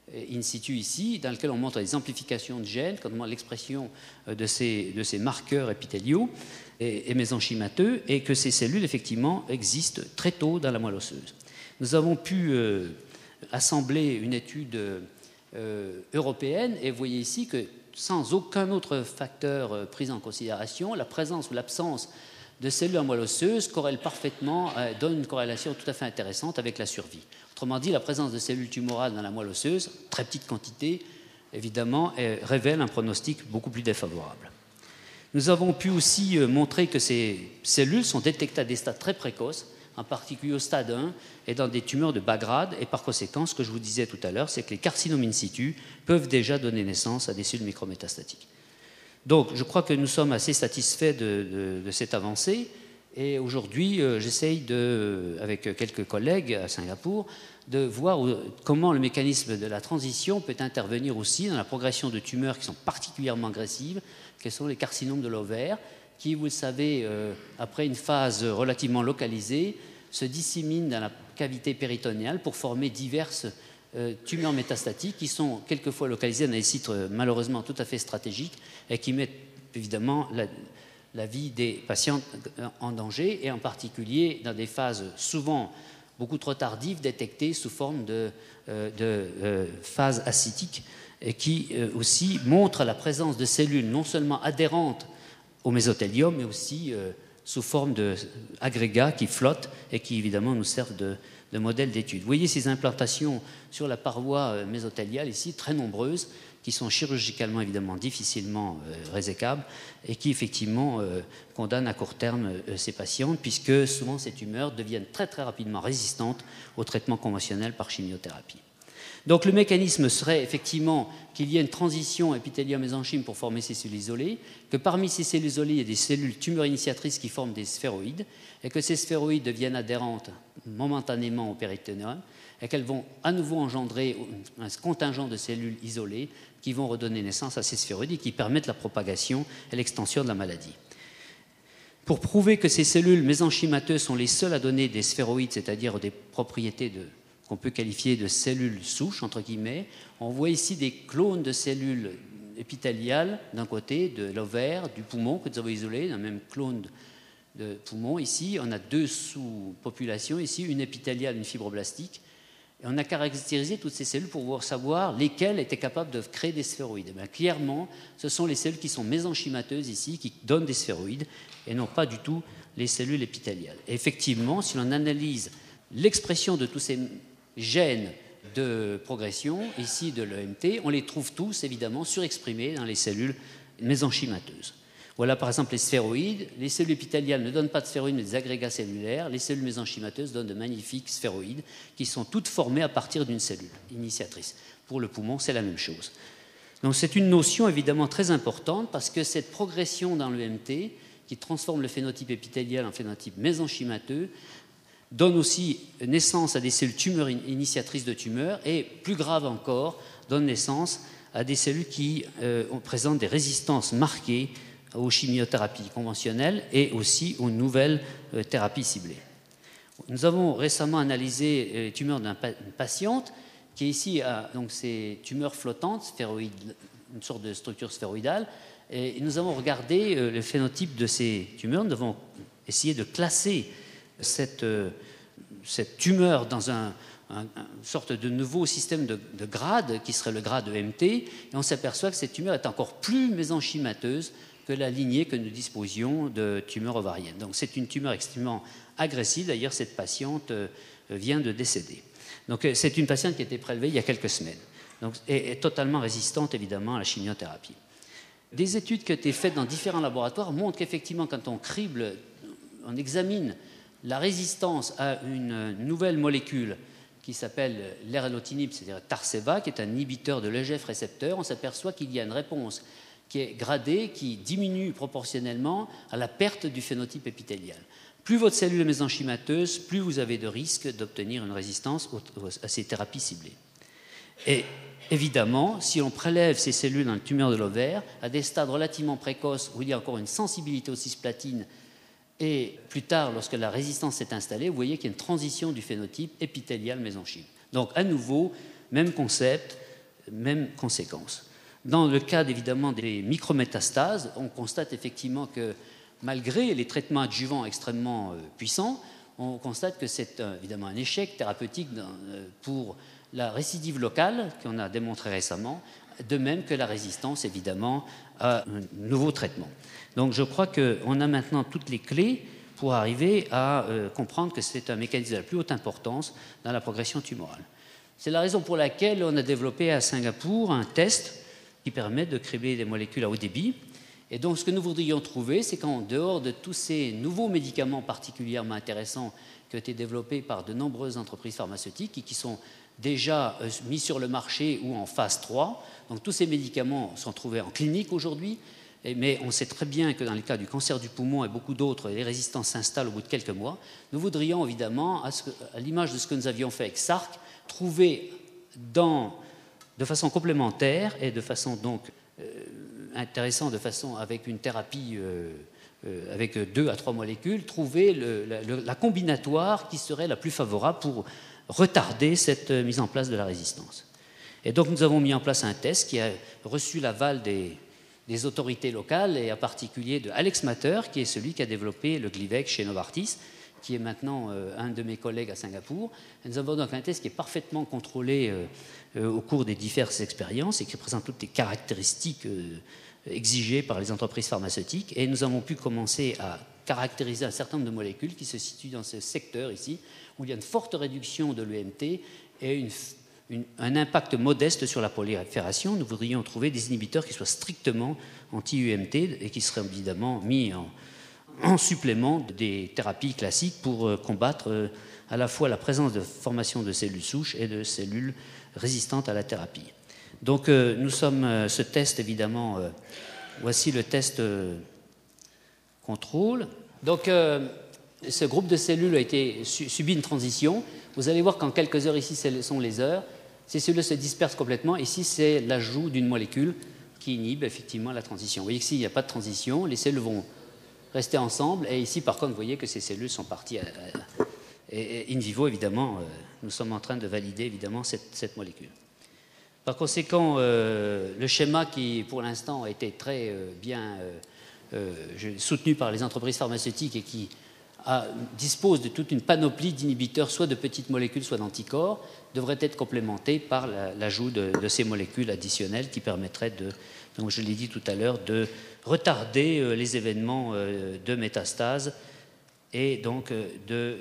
in situ ici, dans lequel on montre les amplifications de gènes, comment l'expression de ces marqueurs épithéliaux et mésenchymateux, et que ces cellules, effectivement, existent très tôt dans la moelle osseuse. Nous avons pu assembler une étude européenne, et vous voyez ici que sans aucun autre facteur pris en considération, la présence ou l'absence de cellules en moelle osseuse corrèle parfaitement, donne une corrélation tout à fait intéressante avec la survie. Autrement dit, la présence de cellules tumorales dans la moelle osseuse, très petite quantité, évidemment, révèle un pronostic beaucoup plus défavorable. Nous avons pu aussi montrer que ces cellules sont détectées à des stades très précoces, en particulier au stade 1 et dans des tumeurs de bas grade, et par conséquent, ce que je vous disais tout à l'heure, c'est que les carcinomes in situ peuvent déjà donner naissance à des cellules micrométastatiques. Donc, je crois que nous sommes assez satisfaits de cette avancée, et aujourd'hui, j'essaye, avec quelques collègues à Singapour, de voir comment le mécanisme de la transition peut intervenir aussi dans la progression de tumeurs qui sont particulièrement agressives, que sont les carcinomes de l'ovaire, qui, vous le savez, après une phase relativement localisée, se disséminent dans la cavité péritonéale pour former diverses tumeurs métastatiques qui sont quelquefois localisées dans des sites malheureusement tout à fait stratégiques et qui mettent évidemment la vie des patients en danger, et en particulier dans des phases souvent beaucoup trop tardives détectées sous forme de phase acytique, et qui aussi montrent la présence de cellules non seulement adhérentes au mésothélium, mais aussi sous forme d'agrégats qui flottent et qui évidemment nous servent de modèle d'étude. Vous voyez ces implantations sur la paroi mésothéliale ici, très nombreuses, qui sont chirurgicalement évidemment difficilement résécables et qui effectivement condamnent à court terme ces patientes, puisque souvent ces tumeurs deviennent très très rapidement résistantes au traitement conventionnel par chimiothérapie. Donc le mécanisme serait effectivement qu'il y ait une transition épithélium-mésenchyme pour former ces cellules isolées, que parmi ces cellules isolées, il y a des cellules tumeurs initiatrices qui forment des sphéroïdes, et que ces sphéroïdes deviennent adhérentes momentanément au péritonéum, et qu'elles vont à nouveau engendrer un contingent de cellules isolées qui vont redonner naissance à ces sphéroïdes et qui permettent la propagation et l'extension de la maladie. Pour prouver que ces cellules mésenchymateuses sont les seules à donner des sphéroïdes, c'est-à-dire des propriétés qu'on peut qualifier de cellules souches, entre guillemets, on voit ici des clones de cellules épithéliales d'un côté, de l'ovaire, du poumon que nous avons isolé, un même clone de poumon. Ici, on a deux sous-populations, ici une épithéliale, une fibroblastique. Et on a caractérisé toutes ces cellules pour savoir lesquelles étaient capables de créer des sphéroïdes. Bien, clairement, ce sont les cellules qui sont mésenchymateuses ici, qui donnent des sphéroïdes, et non pas du tout les cellules épithéliales. Et effectivement, si l'on analyse l'expression de tous ces gènes de progression, ici de l'EMT, on les trouve tous évidemment surexprimés dans les cellules mésenchymateuses. Voilà par exemple les sphéroïdes. Les cellules épithéliales ne donnent pas de sphéroïdes mais des agrégats cellulaires. Les cellules mésenchymateuses donnent de magnifiques sphéroïdes qui sont toutes formées à partir d'une cellule initiatrice. Pour le poumon, c'est la même chose. Donc c'est une notion évidemment très importante parce que cette progression dans l'EMT qui transforme le phénotype épithélial en phénotype mésenchymateux donne aussi naissance à des cellules tumeurs initiatrices de tumeurs et, plus grave encore, donne naissance à des cellules qui présentent des résistances marquées aux chimiothérapies conventionnelles et aussi aux nouvelles thérapies ciblées. Nous avons récemment analysé les tumeurs d'une patiente qui ici a donc ces tumeurs flottantes, sphéroïdes, une sorte de structure sphéroïdale, et nous avons regardé le phénotype de ces tumeurs. Nous avons essayé de classer cette tumeur dans une sorte de nouveau système de grade qui serait le grade EMT, et on s'aperçoit que cette tumeur est encore plus mésenchymateuse que la lignée que nous disposions de tumeurs ovariennes. Donc c'est une tumeur extrêmement agressive. D'ailleurs, cette patiente vient de décéder. Donc c'est une patiente qui a été prélevée il y a quelques semaines, donc, et est totalement résistante évidemment à la chimiothérapie. Des études qui ont été faites dans différents laboratoires montrent qu'effectivement, quand on crible, on examine la résistance à une nouvelle molécule qui s'appelle l'erlotinib, c'est-à-dire Tarceva, qui est un inhibiteur de l'EGF récepteur, on s'aperçoit qu'il y a une réponse qui est gradée, qui diminue proportionnellement à la perte du phénotype épithélial. Plus votre cellule est mésenchymateuse, plus vous avez de risques d'obtenir une résistance à ces thérapies ciblées. Et évidemment, si on prélève ces cellules dans le tumeur de l'ovaire, à des stades relativement précoces où il y a encore une sensibilité aux cisplatines, et plus tard, lorsque la résistance s'est installée, vous voyez qu'il y a une transition du phénotype épithélial mésenchyme. Donc, à nouveau, même concept, mêmes conséquences. Dans le cas évidemment des micrométastases, on constate effectivement que malgré les traitements adjuvants extrêmement puissants, on constate que c'est évidemment un échec thérapeutique pour la récidive locale qu'on a démontré récemment, de même que la résistance évidemment à un nouveau traitement. Donc je crois qu'on a maintenant toutes les clés pour arriver à comprendre que c'est un mécanisme de la plus haute importance dans la progression tumorale. C'est la raison pour laquelle on a développé à Singapour un test qui permet de cribler des molécules à haut débit. Et donc ce que nous voudrions trouver, c'est qu'en dehors de tous ces nouveaux médicaments particulièrement intéressants qui ont été développés par de nombreuses entreprises pharmaceutiques et qui sont déjà mis sur le marché ou en phase 3, donc tous ces médicaments sont trouvés en clinique aujourd'hui, mais on sait très bien que dans le cas du cancer du poumon et beaucoup d'autres, les résistances s'installent au bout de quelques mois. Nous voudrions évidemment, à l'image de ce que nous avions fait avec SARC, trouver de façon complémentaire et de façon donc intéressante, de façon avec une thérapie avec 2 à 3 molécules, trouver la combinatoire qui serait la plus favorable pour retarder cette mise en place de la résistance. Et donc nous avons mis en place un test qui a reçu l'aval des autorités locales et en particulier de Alex Matter, qui est celui qui a développé le Glivec chez Novartis, qui est maintenant un de mes collègues à Singapour. Et nous avons donc un test qui est parfaitement contrôlé au cours des diverses expériences et qui présente toutes les caractéristiques exigées par les entreprises pharmaceutiques. Et nous avons pu commencer à caractériser un certain nombre de molécules qui se situent dans ce secteur ici, où il y a une forte réduction de l'UMT et un impact modeste sur la prolifération. Nous voudrions trouver des inhibiteurs qui soient strictement anti-UMT et qui seraient évidemment mis en supplément des thérapies classiques pour combattre à la fois la présence de formation de cellules souches et de cellules résistantes à la thérapie. Donc nous sommes ce test évidemment, voici le test contrôle. Donc ce groupe de cellules a subi une transition. Vous allez voir qu'en quelques heures, ici ce sont les heures, ces cellules se dispersent complètement. Ici c'est l'ajout d'une molécule qui inhibe effectivement la transition. Vous voyez qu'ici il n'y a pas de transition, les cellules vont rester ensemble, et ici par contre vous voyez que ces cellules sont parties in vivo évidemment, nous sommes en train de valider évidemment cette molécule. Par conséquent, le schéma qui pour l'instant a été très bien soutenu par les entreprises pharmaceutiques et qui dispose de toute une panoplie d'inhibiteurs, soit de petites molécules, soit d'anticorps, devrait être complémenté par l'ajout de ces molécules additionnelles qui permettraient donc je l'ai dit tout à l'heure, de retarder les événements de métastase et donc de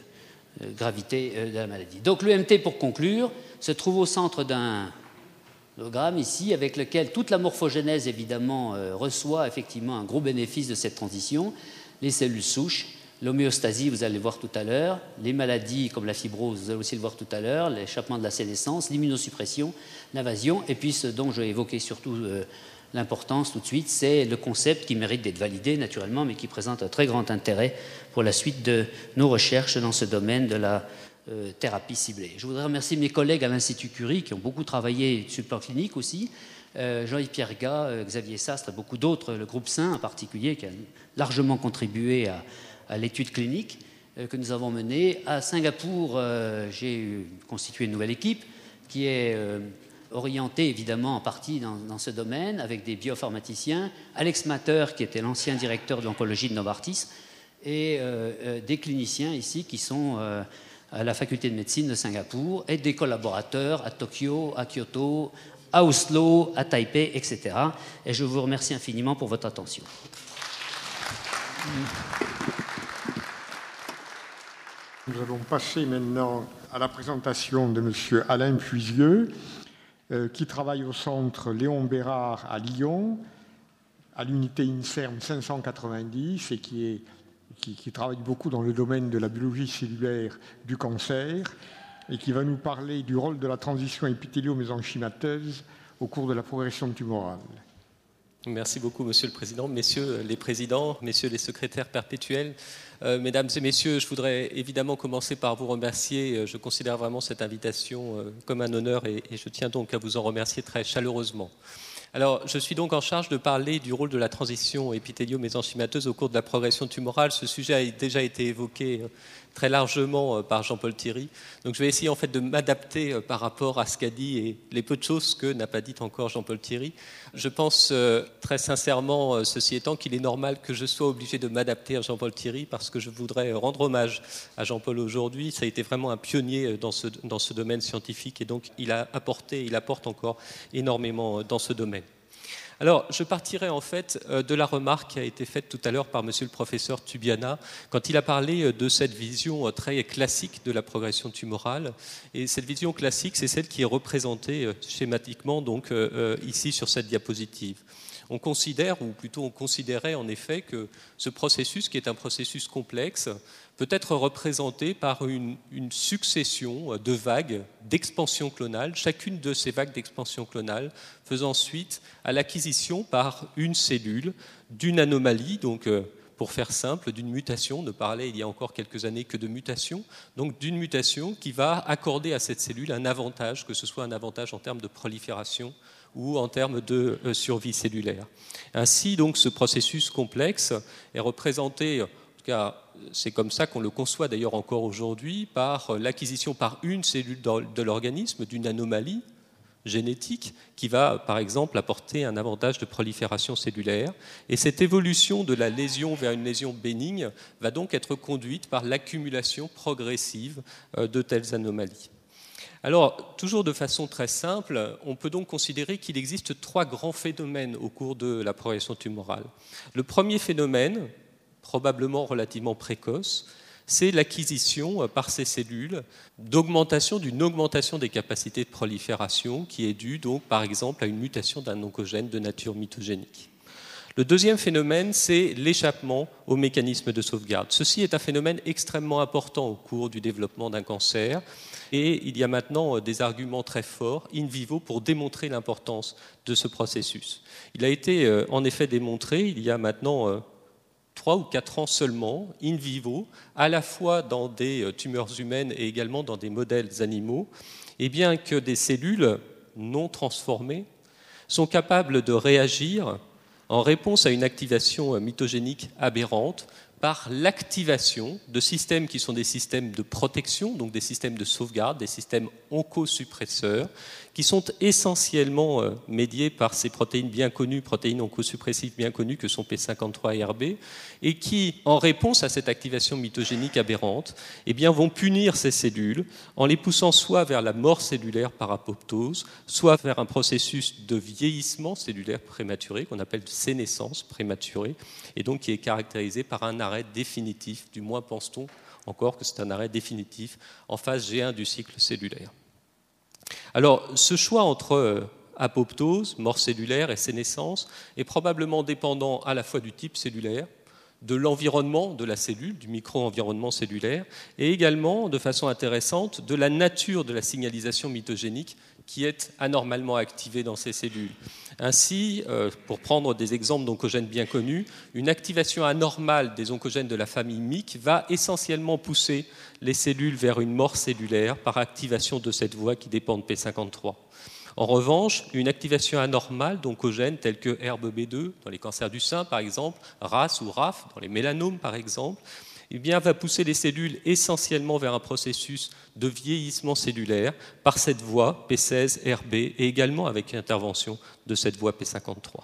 gravité de la maladie. Donc l'UMT, pour conclure, se trouve au centre d'un diagramme ici, avec lequel toute la morphogénèse évidemment reçoit effectivement un gros bénéfice de cette transition, les cellules souches, l'homéostasie, vous allez le voir tout à l'heure, les maladies comme la fibrose, vous allez aussi le voir tout à l'heure, l'échappement de la sénescence, l'immunosuppression, l'invasion, et puis ce dont je vais évoquer surtout l'importance tout de suite, c'est le concept qui mérite d'être validé naturellement, mais qui présente un très grand intérêt pour la suite de nos recherches dans ce domaine de la thérapie ciblée. Je voudrais remercier mes collègues à l'Institut Curie qui ont beaucoup travaillé sur le plan clinique aussi, Jean-Yves Pierga, Xavier Sastre et beaucoup d'autres, le groupe SAIN en particulier, qui a largement contribué à l'étude clinique que nous avons menée. À Singapour, j'ai constitué une nouvelle équipe qui est orientée évidemment en partie dans ce domaine, avec des bioinformaticiens, Alex Matter, qui était l'ancien directeur de l'oncologie de Novartis, et des cliniciens ici qui sont à la faculté de médecine de Singapour, et des collaborateurs à Tokyo, à Kyoto, à Oslo, à Taipei, etc. Et je vous remercie infiniment pour votre attention. Nous allons passer maintenant à la présentation de M. Alain Puisieux, qui travaille au centre Léon Bérard à Lyon, à l'unité INSERM 590, et qui travaille beaucoup dans le domaine de la biologie cellulaire du cancer, et qui va nous parler du rôle de la transition épithélio-mésenchymateuse au cours de la progression tumorale. Merci beaucoup, Monsieur le Président, Messieurs les Présidents, Messieurs les secrétaires perpétuels, Mesdames et Messieurs, je voudrais évidemment commencer par vous remercier. Je considère vraiment cette invitation comme un honneur et je tiens donc à vous en remercier très chaleureusement. Alors, je suis donc en charge de parler du rôle de la transition épithélio-mésenchymateuse au cours de la progression tumorale. Ce sujet a déjà été évoqué très largement par Jean-Paul Thierry. Donc je vais essayer en fait de m'adapter par rapport à ce qu'a dit et les peu de choses que n'a pas dites encore Jean-Paul Thierry. Je pense très sincèrement, ceci étant, qu'il est normal que je sois obligé de m'adapter à Jean-Paul Thierry parce que je voudrais rendre hommage à Jean-Paul aujourd'hui. Ça a été vraiment un pionnier dans ce domaine scientifique et donc il apporte encore énormément dans ce domaine. Alors, je partirai en fait de la remarque qui a été faite tout à l'heure par monsieur le professeur Tubiana quand il a parlé de cette vision très classique de la progression tumorale. Et cette vision classique, c'est celle qui est représentée schématiquement donc, ici sur cette diapositive. On considère, ou plutôt on considérait en effet que ce processus, qui est un processus complexe, peut être représenté par une succession de vagues d'expansion clonale, chacune de ces vagues d'expansion clonale faisant suite à l'acquisition par une cellule d'une anomalie, donc pour faire simple, d'une mutation, on ne parlait il y a encore quelques années que de mutation, donc d'une mutation qui va accorder à cette cellule un avantage, que ce soit un avantage en termes de prolifération ou en termes de survie cellulaire. Ainsi, donc, ce processus complexe est représenté, en tout cas, c'est comme ça qu'on le conçoit d'ailleurs encore aujourd'hui, par l'acquisition par une cellule de l'organisme d'une anomalie génétique qui va, par exemple, apporter un avantage de prolifération cellulaire. Et cette évolution de la lésion vers une lésion bénigne va donc être conduite par l'accumulation progressive de telles anomalies. Alors, toujours de façon très simple, on peut donc considérer qu'il existe 3 grands phénomènes au cours de la progression tumorale. Le premier phénomène, probablement relativement précoce, c'est l'acquisition par ces cellules d'une augmentation des capacités de prolifération qui est due donc par exemple à une mutation d'un oncogène de nature mitogénique. Le deuxième phénomène, c'est l'échappement au mécanisme de sauvegarde. Ceci est un phénomène extrêmement important au cours du développement d'un cancer et il y a maintenant des arguments très forts in vivo pour démontrer l'importance de ce processus. Il a été en effet démontré il y a maintenant 3 ou 4 ans seulement, in vivo, à la fois dans des tumeurs humaines et également dans des modèles animaux, et bien que des cellules non transformées sont capables de réagir en réponse à une activation mitogénique aberrante par l'activation de systèmes qui sont des systèmes de protection, donc des systèmes de sauvegarde, des systèmes oncosuppresseurs, qui sont essentiellement médiés par ces protéines bien connues, protéines oncosuppressives bien connues que sont P53 et RB, et qui, en réponse à cette activation mitogénique aberrante, eh bien, vont punir ces cellules en les poussant soit vers la mort cellulaire par apoptose, soit vers un processus de vieillissement cellulaire prématuré, qu'on appelle de sénescence prématurée, et donc qui est caractérisé par un arrêt définitif, du moins pense-t-on encore que c'est un arrêt définitif en phase G1 du cycle cellulaire. Alors, ce choix entre apoptose, mort cellulaire et sénescence est probablement dépendant à la fois du type cellulaire, de l'environnement de la cellule, du micro-environnement cellulaire, et également, de façon intéressante, de la nature de la signalisation mitogénique qui est anormalement activée dans ces cellules. Ainsi, pour prendre des exemples d'oncogènes bien connus, une activation anormale des oncogènes de la famille MYC va essentiellement pousser les cellules vers une mort cellulaire par activation de cette voie qui dépend de P53. En revanche, une activation anormale d'oncogènes tels que HERB-B2 dans les cancers du sein par exemple, RAS ou RAF dans les mélanomes par exemple, eh bien, va pousser les cellules essentiellement vers un processus de vieillissement cellulaire par cette voie P16-RB et également avec l'intervention de cette voie P53.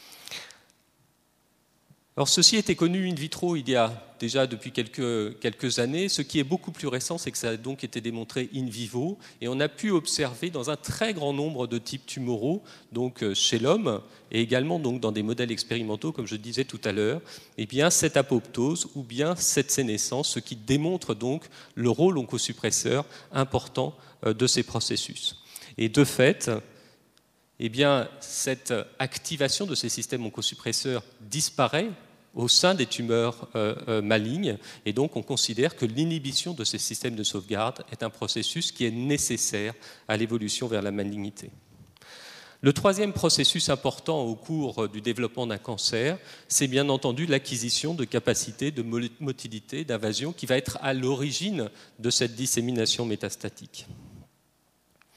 Alors, ceci était connu in vitro il y a déjà depuis quelques années. Ce qui est beaucoup plus récent, c'est que ça a donc été démontré in vivo et on a pu observer dans un très grand nombre de types tumoraux, donc chez l'homme et également donc dans des modèles expérimentaux, comme je disais tout à l'heure, eh bien cette apoptose ou bien cette sénescence, ce qui démontre donc le rôle oncosuppresseur important de ces processus. Et de fait, eh bien, cette activation de ces systèmes oncosuppresseurs disparaît au sein des tumeurs malignes, et donc on considère que l'inhibition de ces systèmes de sauvegarde est un processus qui est nécessaire à l'évolution vers la malignité. Le troisième processus important au cours du développement d'un cancer, c'est bien entendu l'acquisition de capacités de motilité, d'invasion, qui va être à l'origine de cette dissémination métastatique.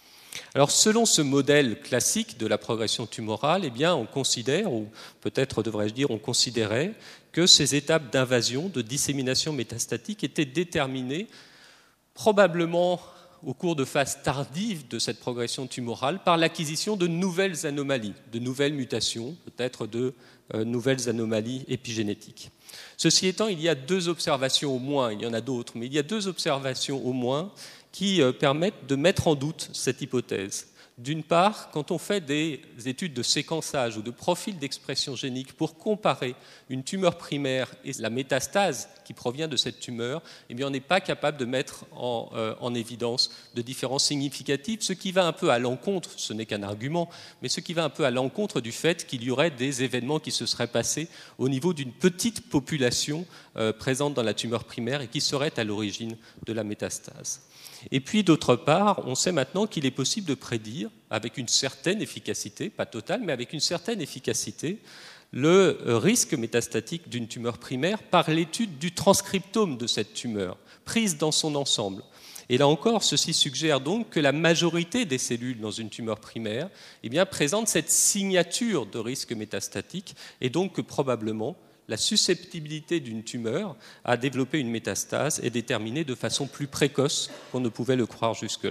Alors, selon ce modèle classique de la progression tumorale, eh bien, on considère, ou peut-être devrais-je dire, on considérait que ces étapes d'invasion, de dissémination métastatique étaient déterminées probablement au cours de phases tardives de cette progression tumorale par l'acquisition de nouvelles anomalies, de nouvelles mutations, peut-être de nouvelles anomalies épigénétiques. Ceci étant, il y a 2 observations au moins, il y en a d'autres, mais il y a 2 observations au moins qui permettent de mettre en doute cette hypothèse. D'une part, quand on fait des études de séquençage ou de profil d'expression génique pour comparer une tumeur primaire et la métastase qui provient de cette tumeur, eh bien, on n'est pas capable de mettre en évidence de différences significatives, ce qui va un peu à l'encontre, ce n'est qu'un argument, mais ce qui va un peu à l'encontre du fait qu'il y aurait des événements qui se seraient passés au niveau d'une petite population présente dans la tumeur primaire et qui serait à l'origine de la métastase. Et puis, d'autre part, on sait maintenant qu'il est possible de prédire, avec une certaine efficacité, pas totale, mais avec une certaine efficacité, le risque métastatique d'une tumeur primaire par l'étude du transcriptome de cette tumeur, prise dans son ensemble. Et là encore, ceci suggère donc que la majorité des cellules dans une tumeur primaire eh bien, présentent cette signature de risque métastatique, et donc que probablement la susceptibilité d'une tumeur à développer une métastase est déterminée de façon plus précoce qu'on ne pouvait le croire jusque-là.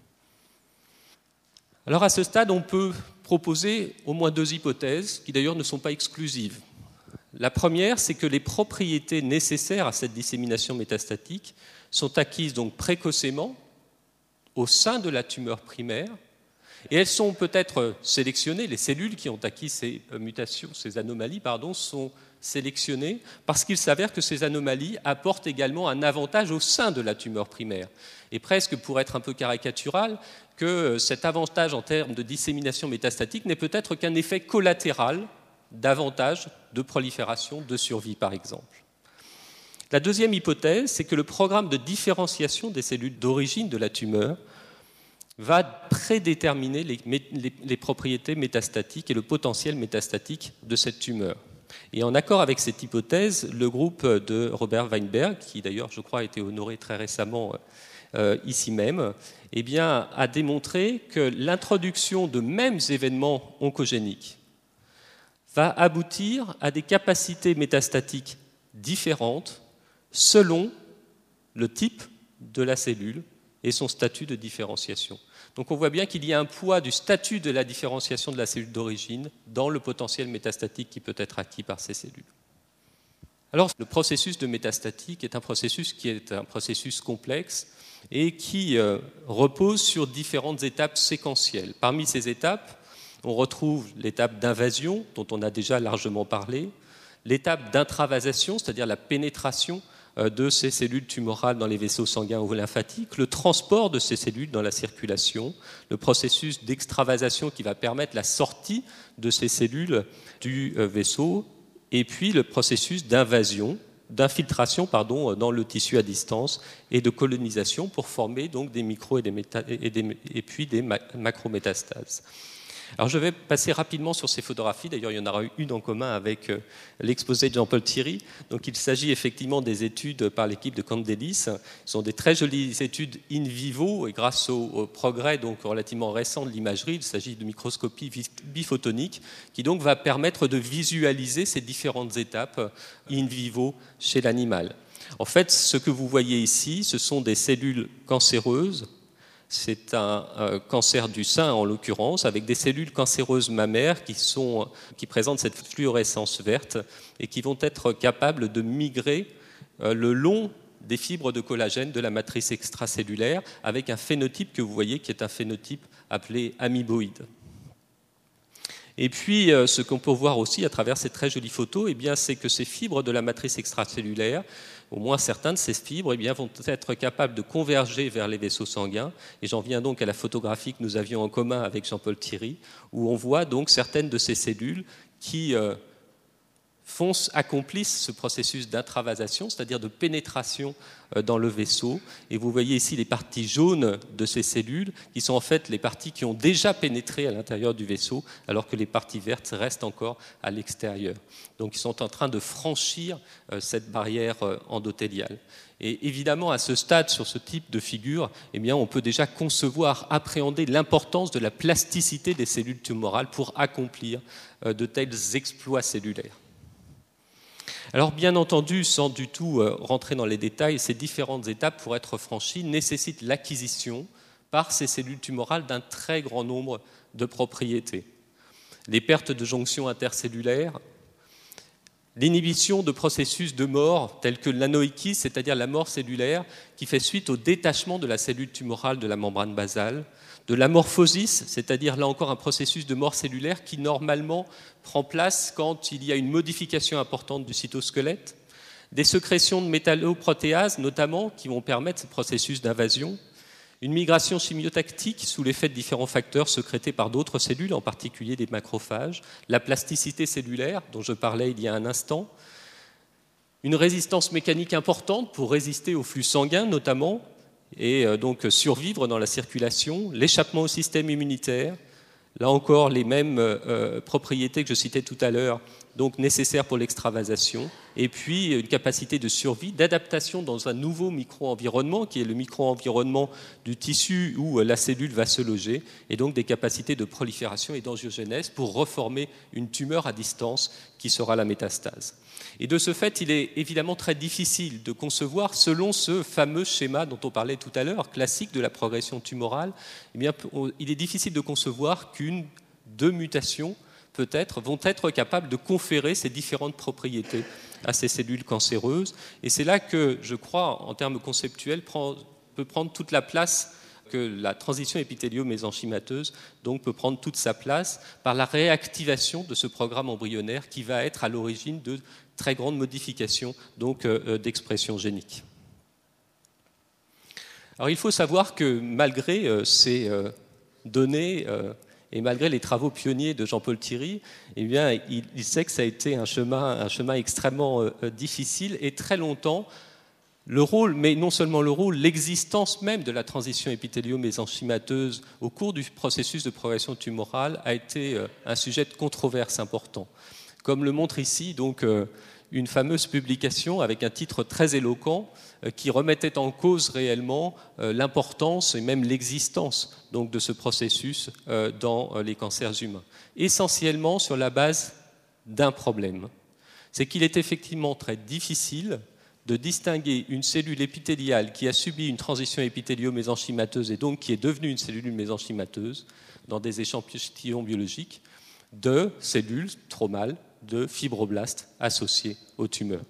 Alors à ce stade, on peut proposer au moins 2 hypothèses, qui d'ailleurs ne sont pas exclusives. La première, c'est que les propriétés nécessaires à cette dissémination métastatique sont acquises donc précocement au sein de la tumeur primaire, et elles sont peut-être sélectionnées, les cellules qui ont acquis ces mutations, ces anomalies, sont sélectionnées parce qu'il s'avère que ces anomalies apportent également un avantage au sein de la tumeur primaire. Et presque pour être un peu caricatural, que cet avantage en termes de dissémination métastatique n'est peut-être qu'un effet collatéral d'avantage de prolifération, de survie par exemple. La deuxième hypothèse, c'est que le programme de différenciation des cellules d'origine de la tumeur va prédéterminer les propriétés métastatiques et le potentiel métastatique de cette tumeur. Et en accord avec cette hypothèse, le groupe de Robert Weinberg, qui d'ailleurs je crois a été honoré très récemment ici même, eh bien, a démontré que l'introduction de mêmes événements oncogéniques va aboutir à des capacités métastatiques différentes selon le type de la cellule et son statut de différenciation. Donc on voit bien qu'il y a un poids du statut de la différenciation de la cellule d'origine dans le potentiel métastatique qui peut être acquis par ces cellules. Alors le processus de métastatique est un processus complexe et qui repose sur différentes étapes séquentielles. Parmi ces étapes, on retrouve l'étape d'invasion, dont on a déjà largement parlé, l'étape d'intravasation, c'est-à-dire la pénétration de ces cellules tumorales dans les vaisseaux sanguins ou lymphatiques, le transport de ces cellules dans la circulation, le processus d'extravasation qui va permettre la sortie de ces cellules du vaisseau, et puis le processus d'infiltration dans le tissu à distance et de colonisation pour former donc des micro et puis des macrométastases. Alors je vais passer rapidement sur ces photographies, d'ailleurs il y en aura une en commun avec l'exposé de Jean-Paul Thierry. Donc il s'agit effectivement des études par l'équipe de Candelis. Ce sont des très jolies études in vivo et grâce au progrès donc relativement récent de l'imagerie, il s'agit de microscopie biphotonique qui donc va permettre de visualiser ces différentes étapes in vivo chez l'animal. En fait, ce que vous voyez ici, ce sont des cellules cancéreuses. C'est un cancer du sein en l'occurrence, avec des cellules cancéreuses mammaires qui présentent cette fluorescence verte et qui vont être capables de migrer le long des fibres de collagène de la matrice extracellulaire avec un phénotype que vous voyez qui est un phénotype appelé amoeboïde. Et puis, ce qu'on peut voir aussi à travers ces très jolies photos, eh bien, c'est que ces fibres de la matrice extracellulaire, au moins certains de ces fibres, eh bien, vont être capables de converger vers les vaisseaux sanguins. Et j'en viens donc à la photographie que nous avions en commun avec Jean-Paul Thierry, où on voit donc certaines de ces cellules qui accomplissent ce processus d'intravasation, c'est-à-dire de pénétration dans le vaisseau. Et vous voyez ici les parties jaunes de ces cellules, qui sont en fait les parties qui ont déjà pénétré à l'intérieur du vaisseau, alors que les parties vertes restent encore à l'extérieur. Donc ils sont en train de franchir cette barrière endothéliale. Et évidemment, à ce stade, sur ce type de figure, eh bien, on peut déjà concevoir, appréhender l'importance de la plasticité des cellules tumorales pour accomplir de tels exploits cellulaires. Alors bien entendu, sans du tout rentrer dans les détails, ces différentes étapes pour être franchies nécessitent l'acquisition par ces cellules tumorales d'un très grand nombre de propriétés. Les pertes de jonction intercellulaire, l'inhibition de processus de mort tels que l'anoïkise, c'est-à-dire la mort cellulaire qui fait suite au détachement de la cellule tumorale de la membrane basale, de l'amorphosis, c'est-à-dire là encore un processus de mort cellulaire qui normalement prend place quand il y a une modification importante du cytosquelette, des sécrétions de métalloprotéases notamment qui vont permettre ce processus d'invasion, une migration chimiotactique sous l'effet de différents facteurs sécrétés par d'autres cellules, en particulier des macrophages, la plasticité cellulaire dont je parlais il y a un instant, une résistance mécanique importante pour résister au flux sanguin notamment, et donc survivre dans la circulation, l'échappement au système immunitaire, là encore les mêmes propriétés que je citais tout à l'heure, donc nécessaires pour l'extravasation, et puis une capacité de survie, d'adaptation dans un nouveau micro-environnement, qui est le micro-environnement du tissu où la cellule va se loger, et donc des capacités de prolifération et d'angiogenèse pour reformer une tumeur à distance qui sera la métastase. Et de ce fait, il est évidemment très difficile de concevoir, selon ce fameux schéma dont on parlait tout à l'heure, classique de la progression tumorale, eh bien, il est difficile de concevoir deux mutations, peut-être, vont être capables de conférer ces différentes propriétés à ces cellules cancéreuses. Et c'est là que, je crois, en termes conceptuels, peut prendre toute la place que la transition épithélio-mésenchymateuse donc peut prendre toute sa place par la réactivation de ce programme embryonnaire qui va être à l'origine de très grandes modifications donc, d'expression génique. Alors il faut savoir que malgré ces données et malgré les travaux pionniers de Jean-Paul Thierry, eh bien, il sait que ça a été un chemin extrêmement difficile et très longtemps. Le rôle, mais non seulement le rôle, l'existence même de la transition épithélio-mésenchymateuse au cours du processus de progression tumorale a été un sujet de controverse important. Comme le montre ici donc, une fameuse publication avec un titre très éloquent qui remettait en cause réellement l'importance et même l'existence donc, de ce processus dans les cancers humains. Essentiellement sur la base d'un problème. C'est qu'il est effectivement très difficile de distinguer une cellule épithéliale qui a subi une transition épithélio-mésenchymateuse et donc qui est devenue une cellule mésenchymateuse dans des échantillons biologiques de cellules tromales, de fibroblastes associés aux tumeurs.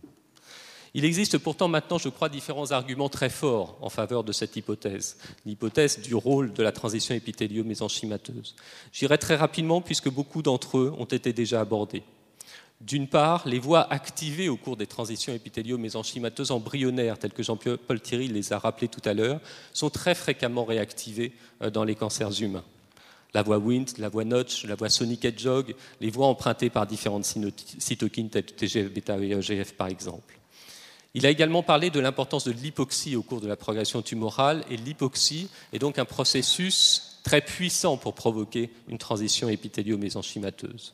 Il existe pourtant maintenant, je crois, différents arguments très forts en faveur de cette hypothèse, l'hypothèse du rôle de la transition épithélio-mésenchymateuse. J'irai très rapidement puisque beaucoup d'entre eux ont été déjà abordés. D'une part, les voies activées au cours des transitions épithélio-mésenchymateuses embryonnaires, telles que Jean-Paul Thierry les a rappelées tout à l'heure, sont très fréquemment réactivées dans les cancers humains. La voie Wnt, la voie Notch, la voie Sonic-Hedgehog, les voies empruntées par différentes cytokines telles que TGF-bêta et EGF par exemple. Il a également parlé de l'importance de l'hypoxie au cours de la progression tumorale, et l'hypoxie est donc un processus très puissant pour provoquer une transition épithélio-mésenchymateuse.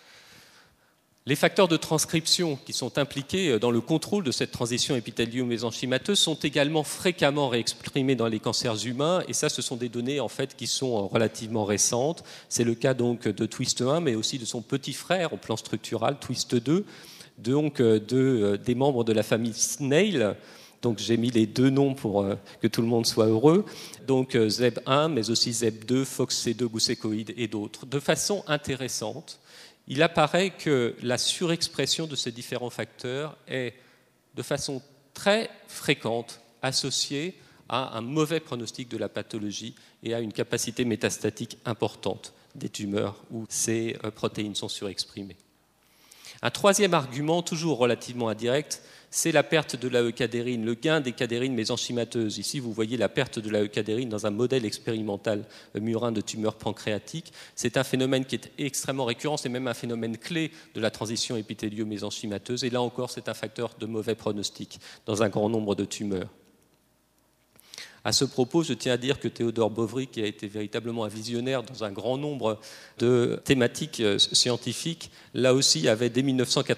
Les facteurs de transcription qui sont impliqués dans le contrôle de cette transition épithélio-mésenchymateuse sont également fréquemment réexprimés dans les cancers humains, et ça, ce sont des données en fait qui sont relativement récentes. C'est le cas donc de TWIST1, mais aussi de son petit frère au plan structural, TWIST2, donc des membres de la famille Snail. Donc j'ai mis les deux noms pour que tout le monde soit heureux. Donc ZEB1, mais aussi ZEB2, FOXC2, gousécoïde et d'autres. De façon intéressante, il apparaît que la surexpression de ces différents facteurs est de façon très fréquente associée à un mauvais pronostic de la pathologie et à une capacité métastatique importante des tumeurs où ces protéines sont surexprimées. Un troisième argument, toujours relativement indirect, c'est la perte de l'eucadérine, le gain des cadérines mésenchymateuses. Ici, vous voyez la perte de l'eucadérine dans un modèle expérimental murin de tumeur pancréatique. C'est un phénomène qui est extrêmement récurrent, c'est même un phénomène clé de la transition épithélio-mésenchymateuse. Et là encore, c'est un facteur de mauvais pronostic dans un grand nombre de tumeurs. À ce propos, je tiens à dire que Théodore Boveri, qui a été véritablement un visionnaire dans un grand nombre de thématiques scientifiques, là aussi avait dès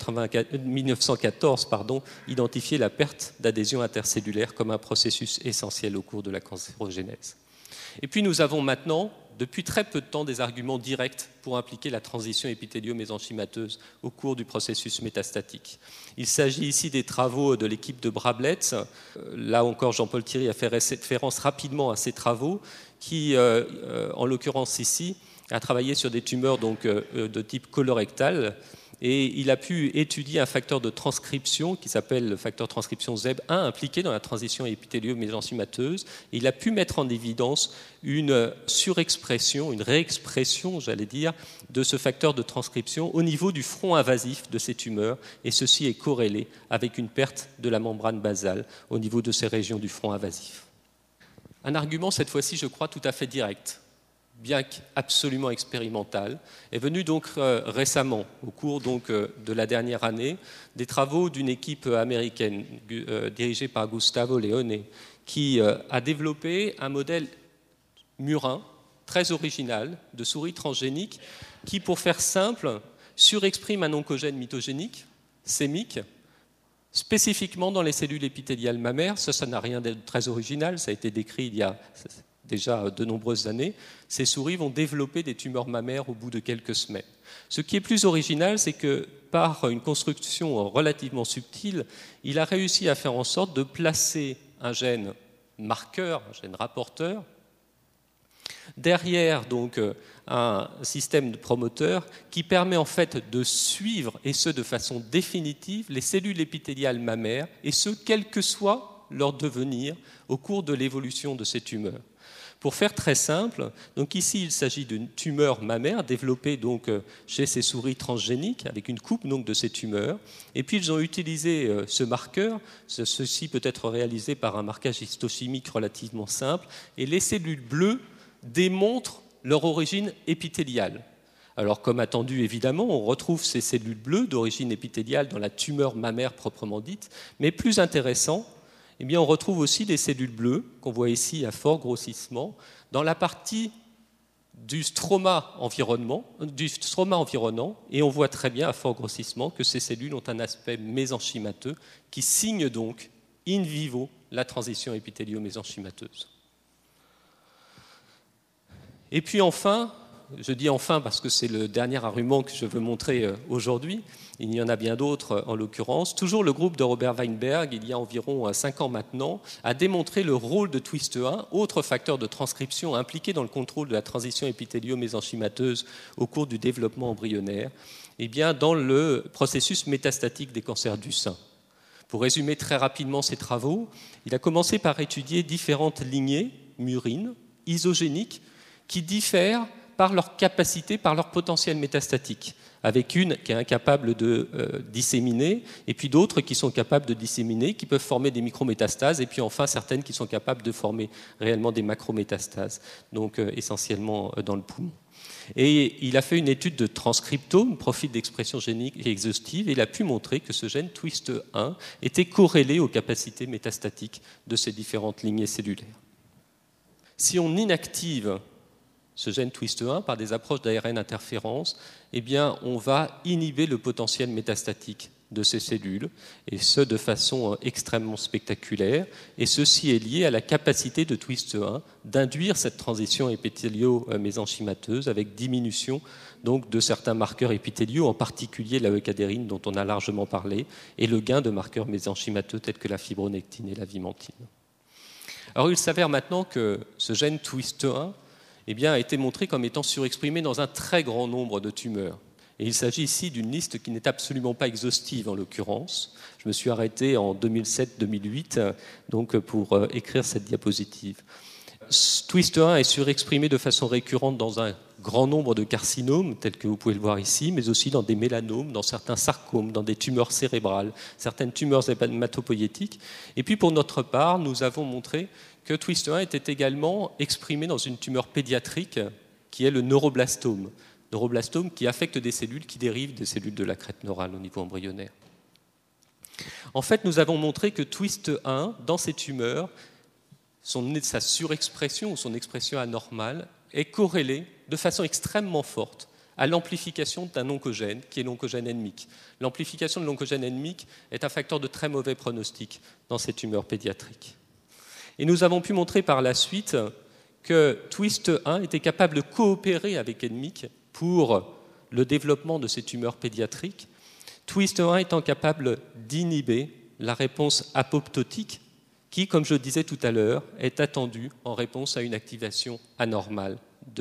1914 identifié la perte d'adhésion intercellulaire comme un processus essentiel au cours de la cancérogénèse. Et puis nous avons maintenant, depuis très peu de temps, des arguments directs pour impliquer la transition épithélio-mésenchymateuse au cours du processus métastatique. Il s'agit ici des travaux de l'équipe de Brablets. Là encore, Jean-Paul Thierry a fait référence rapidement à ces travaux qui, en l'occurrence ici, a travaillé sur des tumeurs donc, de type colorectal. Et il a pu étudier un facteur de transcription qui s'appelle le facteur de transcription ZEB1 impliqué dans la transition épithélio-mésenchymateuse. Il a pu mettre en évidence une surexpression, une réexpression, j'allais dire, de ce facteur de transcription au niveau du front invasif de ces tumeurs. Et ceci est corrélé avec une perte de la membrane basale au niveau de ces régions du front invasif. Un argument, cette fois-ci, je crois, tout à fait direct, bien qu'absolument expérimental, est venu donc récemment, au cours donc, de la dernière année, des travaux d'une équipe américaine dirigée par Gustavo Leone, qui a développé un modèle murin très original de souris transgénique qui, pour faire simple, surexprime un oncogène mitogénique, sémique, spécifiquement dans les cellules épithéliales mammaires. Ça n'a rien de très original, ça a été décrit il y a déjà de nombreuses années. Ces souris vont développer des tumeurs mammaires au bout de quelques semaines. Ce qui est plus original, c'est que par une construction relativement subtile, il a réussi à faire en sorte de placer un gène marqueur, un gène rapporteur, derrière donc un système de promoteur qui permet en fait de suivre, et ce de façon définitive, les cellules épithéliales mammaires, et ce quel que soit leur devenir au cours de l'évolution de ces tumeurs. Pour faire très simple, donc ici il s'agit d'une tumeur mammaire développée donc chez ces souris transgéniques avec une coupe donc de ces tumeurs. Et puis ils ont utilisé ce marqueur, ceci peut être réalisé par un marquage histochimique relativement simple, et les cellules bleues démontrent leur origine épithéliale. Alors comme attendu évidemment, on retrouve ces cellules bleues d'origine épithéliale dans la tumeur mammaire proprement dite, mais plus intéressant, eh bien, on retrouve aussi des cellules bleues, qu'on voit ici à fort grossissement, dans la partie du stroma environnant, et on voit très bien à fort grossissement que ces cellules ont un aspect mésenchymateux qui signe donc in vivo la transition épithélio-mésenchymateuse. Et puis enfin, je dis enfin parce que c'est le dernier argument que je veux montrer aujourd'hui, il y en a bien d'autres en l'occurrence, toujours le groupe de Robert Weinberg, il y a environ 5 ans maintenant, a démontré le rôle de TWIST1, autre facteur de transcription impliqué dans le contrôle de la transition épithélio-mésenchymateuse au cours du développement embryonnaire, et bien dans le processus métastatique des cancers du sein. Pour résumer très rapidement ses travaux, il a commencé par étudier différentes lignées murines, isogéniques, qui diffèrent par leur capacité, par leur potentiel métastatique, avec une qui est incapable de disséminer, et puis d'autres qui sont capables de disséminer, qui peuvent former des micrométastases, et puis enfin certaines qui sont capables de former réellement des macrométastases, donc essentiellement dans le poumon. Et il a fait une étude de transcriptome, profil d'expression génique exhaustive, et il a pu montrer que ce gène TWIST1 était corrélé aux capacités métastatiques de ces différentes lignées cellulaires. Si on inactive ce gène TWIST1 par des approches d'ARN interférence, eh bien, on va inhiber le potentiel métastatique de ces cellules, et ce de façon extrêmement spectaculaire. Et ceci est lié à la capacité de TWIST1 d'induire cette transition épithélio-mésenchymateuse avec diminution donc, de certains marqueurs épithéliaux, en particulier la eucadérine dont on a largement parlé, et le gain de marqueurs mésenchymateux tels que la fibronectine et la vimentine. Alors il s'avère maintenant que ce gène TWIST1 eh bien, a été montré comme étant surexprimé dans un très grand nombre de tumeurs. Et il s'agit ici d'une liste qui n'est absolument pas exhaustive en l'occurrence. Je me suis arrêté en 2007-2008 donc, pour écrire cette diapositive. TWIST1 est surexprimé de façon récurrente dans un grand nombre de carcinomes, tels que vous pouvez le voir ici, mais aussi dans des mélanomes, dans certains sarcomes, dans des tumeurs cérébrales, certaines tumeurs hématopoïétiques. Et puis pour notre part, nous avons montré que TWIST1 était également exprimé dans une tumeur pédiatrique qui est le neuroblastome. Neuroblastome qui affecte des cellules qui dérivent des cellules de la crête neurale au niveau embryonnaire. En fait, nous avons montré que TWIST1, dans ces tumeurs, sa surexpression ou son expression anormale est corrélée de façon extrêmement forte à l'amplification d'un oncogène qui est l'oncogène ennemique. L'amplification de l'oncogène ennemique est un facteur de très mauvais pronostic dans ces tumeurs pédiatriques. Et nous avons pu montrer par la suite que TWIST1 était capable de coopérer avec ennemique pour le développement de ces tumeurs pédiatriques, TWIST1 étant capable d'inhiber la réponse apoptotique qui, comme je le disais tout à l'heure, est attendue en réponse à une activation anormale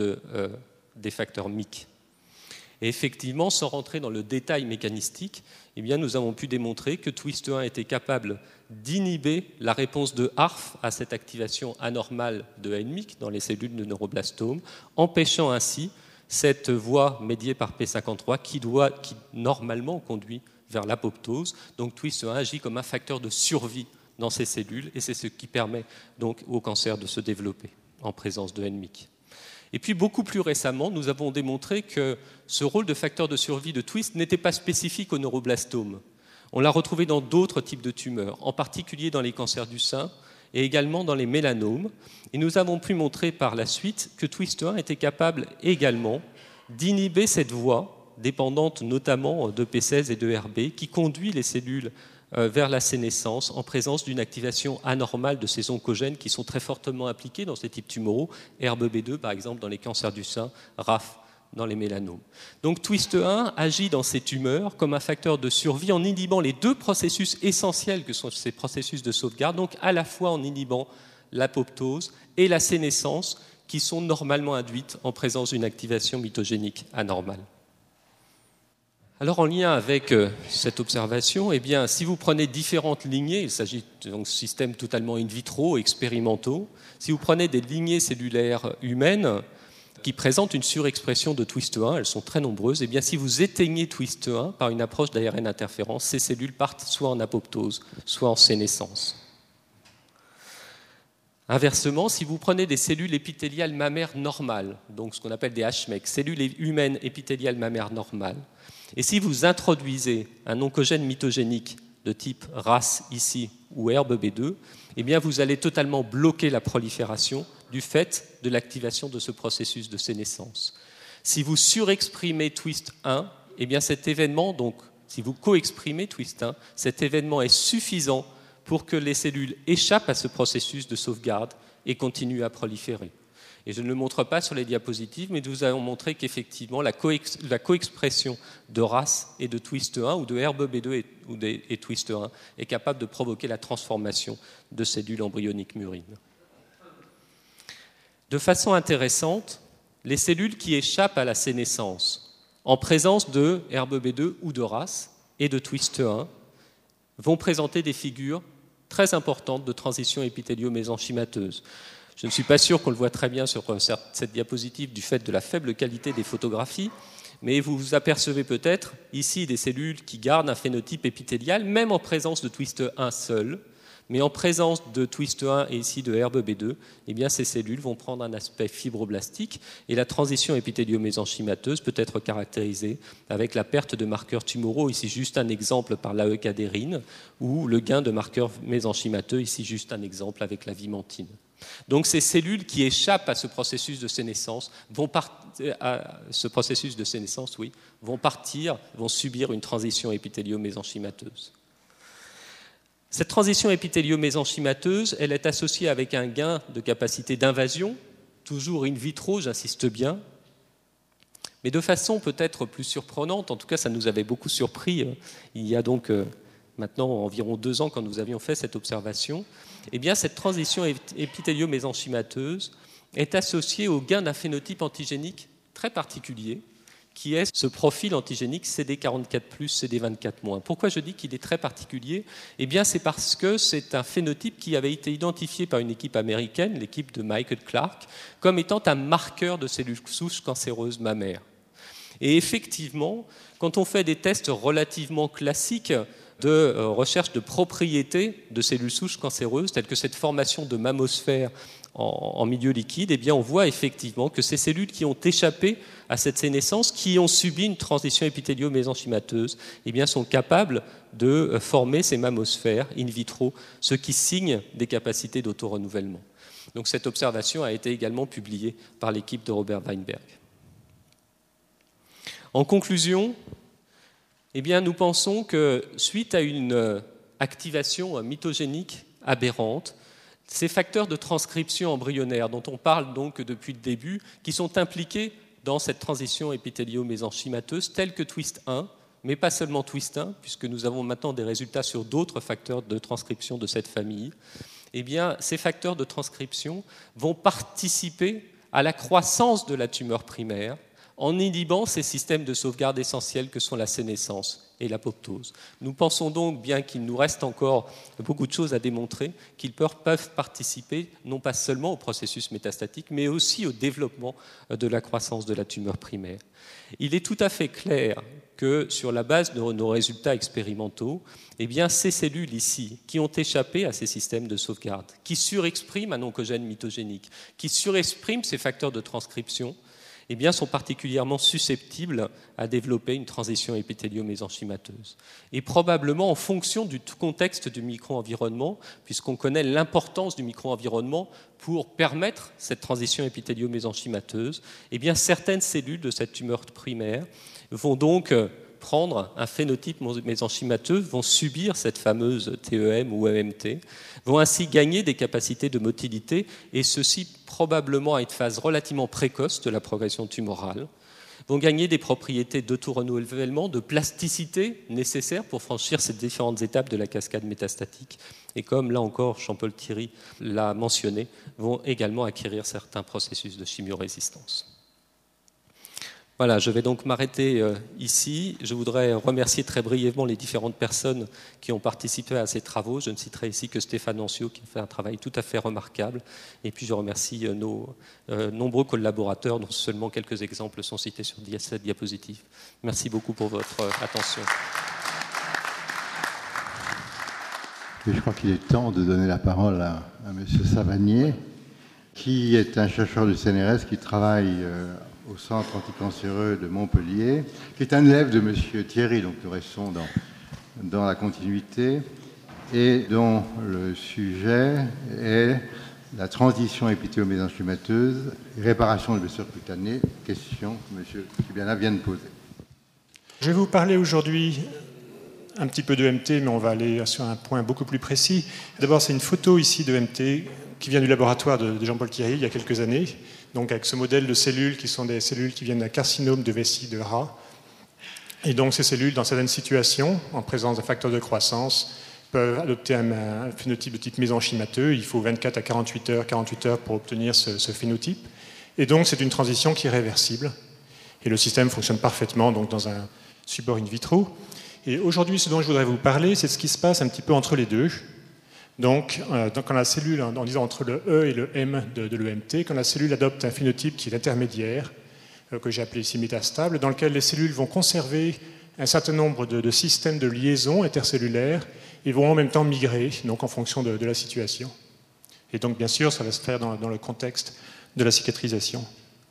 des facteurs MYC. Et effectivement, sans rentrer dans le détail mécanistique, eh bien, nous avons pu démontrer que TWIST1 était capable d'inhiber la réponse de HARF à cette activation anormale de NMYC dans les cellules de neuroblastome, empêchant ainsi cette voie médiée par P53 qui normalement conduit vers l'apoptose. Donc TWIST1 agit comme un facteur de survie dans ces cellules et c'est ce qui permet donc au cancer de se développer en présence de NMYC. Et puis beaucoup plus récemment, nous avons démontré que ce rôle de facteur de survie de TWIST n'était pas spécifique au neuroblastome. On l'a retrouvé dans d'autres types de tumeurs, en particulier dans les cancers du sein et également dans les mélanomes. Et nous avons pu montrer par la suite que TWIST1 était capable également d'inhiber cette voie, dépendante notamment de P16 et de RB, qui conduit les cellules vers la sénescence en présence d'une activation anormale de ces oncogènes qui sont très fortement impliqués dans ces types tumoraux, HERB-B2 par exemple dans les cancers du sein, RAF dans les mélanomes. Donc TWIST1 agit dans ces tumeurs comme un facteur de survie en inhibant les deux processus essentiels que sont ces processus de sauvegarde, donc à la fois en inhibant l'apoptose et la sénescence qui sont normalement induites en présence d'une activation mitogénique anormale. Alors en lien avec cette observation, eh bien, si vous prenez différentes lignées, il s'agit donc de systèmes totalement in vitro, expérimentaux, si vous prenez des lignées cellulaires humaines qui présentent une surexpression de TWIST1, elles sont très nombreuses, eh bien, si vous éteignez TWIST1 par une approche d'ARN interférence, ces cellules partent soit en apoptose, soit en sénescence. Inversement, si vous prenez des cellules épithéliales mammaires normales, donc ce qu'on appelle des HMEC, cellules humaines épithéliales mammaires normales, et si vous introduisez un oncogène mitogénique de type RAS ici ou HERB-B2, eh bien vous allez totalement bloquer la prolifération du fait de l'activation de ce processus de sénescence. Si vous surexprimez TWIST1, eh bien cet événement, donc si vous co-exprimez TWIST1, cet événement est suffisant pour que les cellules échappent à ce processus de sauvegarde et continuent à proliférer. Et je ne le montre pas sur les diapositives, mais nous avons montré qu'effectivement la co-expression de RAS et de TWIST1 ou de HERB-B2 et TWIST1 est capable de provoquer la transformation de cellules embryoniques murines. De façon intéressante, les cellules qui échappent à la sénescence en présence de HERB-B2 ou de RAS et de TWIST1 vont présenter des figures très importantes de transition épithélio-mésenchymateuse. Je ne suis pas sûr qu'on le voit très bien sur cette diapositive du fait de la faible qualité des photographies, mais vous vous apercevez peut-être ici des cellules qui gardent un phénotype épithélial, même en présence de TWIST1 seul, mais en présence de TWIST1 et ici de HERB-B2, eh bien ces cellules vont prendre un aspect fibroblastique et la transition épithélio-mésenchymateuse peut être caractérisée avec la perte de marqueurs tumoraux, ici juste un exemple par l'AE-cadérine, ou le gain de marqueurs mésenchymateux, ici juste un exemple avec la vimentine. Donc ces cellules qui échappent à ce processus de sénescence vont subir une transition épithélio-mésenchymateuse. Cette transition épithélio-mésenchymateuse, elle est associée avec un gain de capacité d'invasion, toujours in vitro, j'insiste bien, mais de façon peut-être plus surprenante, en tout cas ça nous avait beaucoup surpris, il y a donc maintenant environ 2 ans quand nous avions fait cette observation, eh bien cette transition épithélio-mésenchymateuse est associée au gain d'un phénotype antigénique très particulier, qui est ce profil antigénique CD44+, CD24-. Pourquoi je dis qu'il est très particulier ? Eh bien, c'est parce que c'est un phénotype qui avait été identifié par une équipe américaine, l'équipe de Michael Clark, comme étant un marqueur de cellules souches cancéreuses mammaires. Et effectivement, quand on fait des tests relativement classiques de recherche de propriétés de cellules souches cancéreuses, telles que cette formation de mammosphère en milieu liquide, eh bien on voit effectivement que ces cellules qui ont échappé à cette sénescence, qui ont subi une transition épithélio-mésenchymateuse, eh bien sont capables de former ces mammosphères in vitro, ce qui signe des capacités d'autorenouvellement. Donc cette observation a été également publiée par l'équipe de Robert Weinberg. En conclusion, eh bien, nous pensons que suite à une activation mitogénique aberrante, ces facteurs de transcription embryonnaire dont on parle donc depuis le début, qui sont impliqués dans cette transition épithélio-mésenchymateuse, tels que TWIST1, mais pas seulement TWIST1, puisque nous avons maintenant des résultats sur d'autres facteurs de transcription de cette famille, eh bien, ces facteurs de transcription vont participer à la croissance de la tumeur primaire, en inhibant ces systèmes de sauvegarde essentiels que sont la sénescence et l'apoptose. Nous pensons donc, bien qu'il nous reste encore beaucoup de choses à démontrer, qu'ils peuvent participer non pas seulement au processus métastatique, mais aussi au développement de la croissance de la tumeur primaire. Il est tout à fait clair que sur la base de nos résultats expérimentaux, eh bien, ces cellules ici, qui ont échappé à ces systèmes de sauvegarde, qui surexpriment un oncogène mitogénique, qui surexpriment ces facteurs de transcription, eh bien, sont particulièrement susceptibles à développer une transition épithélio-mésenchymateuse. Et probablement en fonction du contexte du micro-environnement, puisqu'on connaît l'importance du micro-environnement pour permettre cette transition épithélio-mésenchymateuse, eh bien, certaines cellules de cette tumeur primaire vont donc prendre un phénotype mésenchymateux, vont subir cette fameuse TEM ou MMT, vont ainsi gagner des capacités de motilité, et ceci probablement à une phase relativement précoce de la progression tumorale, vont gagner des propriétés d'autorenouvellement, de plasticité nécessaires pour franchir ces différentes étapes de la cascade métastatique, et comme là encore Jean-Paul Thierry l'a mentionné, vont également acquérir certains processus de chimiorésistance. Voilà, je vais donc m'arrêter ici. Je voudrais remercier très brièvement les différentes personnes qui ont participé à ces travaux. Je ne citerai ici que Stéphane Ancio qui a fait un travail tout à fait remarquable. Et puis je remercie nos nombreux collaborateurs, dont seulement quelques exemples sont cités sur cette diapositive. Merci beaucoup pour votre attention. Et je crois qu'il est temps de donner la parole à M. Savanier, qui est un chercheur du CNRS qui travaille au Centre anticancéreux de Montpellier, qui est un élève de M. Thierry, donc nous restons dans la continuité, et dont le sujet est la transition épithélio-mésenchymateuse et réparation de blessures cutanées, question que M. Kibiana vient de poser. Je vais vous parler aujourd'hui un petit peu de MT, mais on va aller sur un point beaucoup plus précis. D'abord, c'est une photo ici de MT qui vient du laboratoire de Jean-Paul Thierry il y a quelques années, donc avec ce modèle de cellules qui sont des cellules qui viennent d'un carcinome de vessie de rat. Et donc ces cellules, dans certaines situations, en présence d'un facteur de croissance, peuvent adopter un phénotype de type mésenchymateux. Il faut 24 à 48 heures pour obtenir ce phénotype. Et donc c'est une transition qui est réversible. Et le système fonctionne parfaitement donc, dans un support in vitro. Et aujourd'hui, ce dont je voudrais vous parler, c'est ce qui se passe un petit peu entre les deux. Donc, quand la cellule, en disant entre le E et le M de l'EMT, quand la cellule adopte un phénotype qui est intermédiaire, que j'ai appelé ici métastable, dans lequel les cellules vont conserver un certain nombre de systèmes de liaison intercellulaires et vont en même temps migrer, donc en fonction de la situation. Et donc, bien sûr, ça va se faire dans le contexte de la cicatrisation.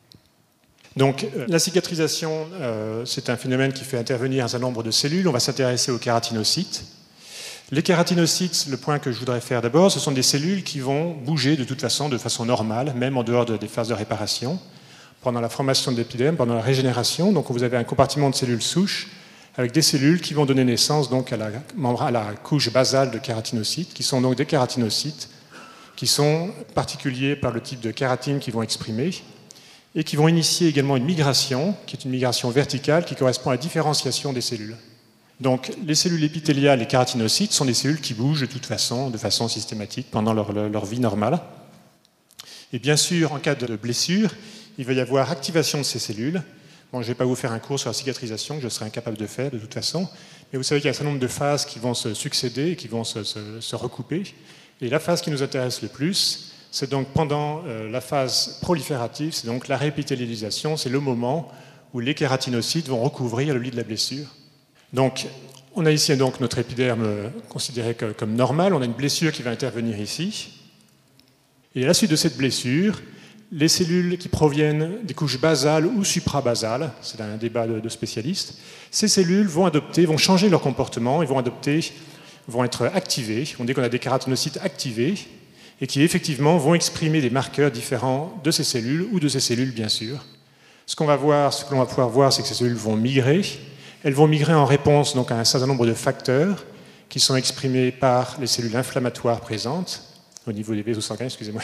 Donc, la cicatrisation, c'est un phénomène qui fait intervenir un certain nombre de cellules. On va s'intéresser aux kératinocytes. Les kératinocytes, le point que je voudrais faire d'abord, ce sont des cellules qui vont bouger de toute façon, de façon normale, même en dehors des phases de réparation, pendant la formation de l'épiderme, pendant la régénération. Donc vous avez un compartiment de cellules souches avec des cellules qui vont donner naissance donc, à la couche basale de kératinocytes, qui sont donc des kératinocytes qui sont particuliers par le type de kératine qu'ils vont exprimer et qui vont initier également une migration, qui est une migration verticale qui correspond à la différenciation des cellules. Donc, les cellules épithéliales et kératinocytes sont des cellules qui bougent de toute façon, de façon systématique pendant leur vie normale. Et bien sûr, en cas de blessure, il va y avoir activation de ces cellules Bon, je ne vais pas vous faire un cours sur la cicatrisation, que je serais incapable de faire de toute façon, mais vous savez qu'il y a un certain nombre de phases qui vont se succéder, qui vont se recouper. Et la phase qui nous intéresse le plus, c'est donc pendant la phase proliférative, c'est donc la réépithélialisation, c'est le moment où les kératinocytes vont recouvrir le lit de la blessure. Donc, on a ici donc notre épiderme considéré comme normal, on a une blessure qui va intervenir ici. Et à la suite de cette blessure, les cellules qui proviennent des couches basales ou suprabasales, c'est un débat de spécialistes, ces cellules vont changer leur comportement et vont être activées. On dit qu'on a des kératinocytes activés et qui effectivement vont exprimer des marqueurs différents de ces cellules ou de ces cellules bien sûr. Ce que l'on va pouvoir voir, c'est que ces cellules vont migrer. Elles vont migrer en réponse donc, à un certain nombre de facteurs qui sont exprimés par les cellules inflammatoires présentes au niveau des vaisseaux sanguins, excusez-moi.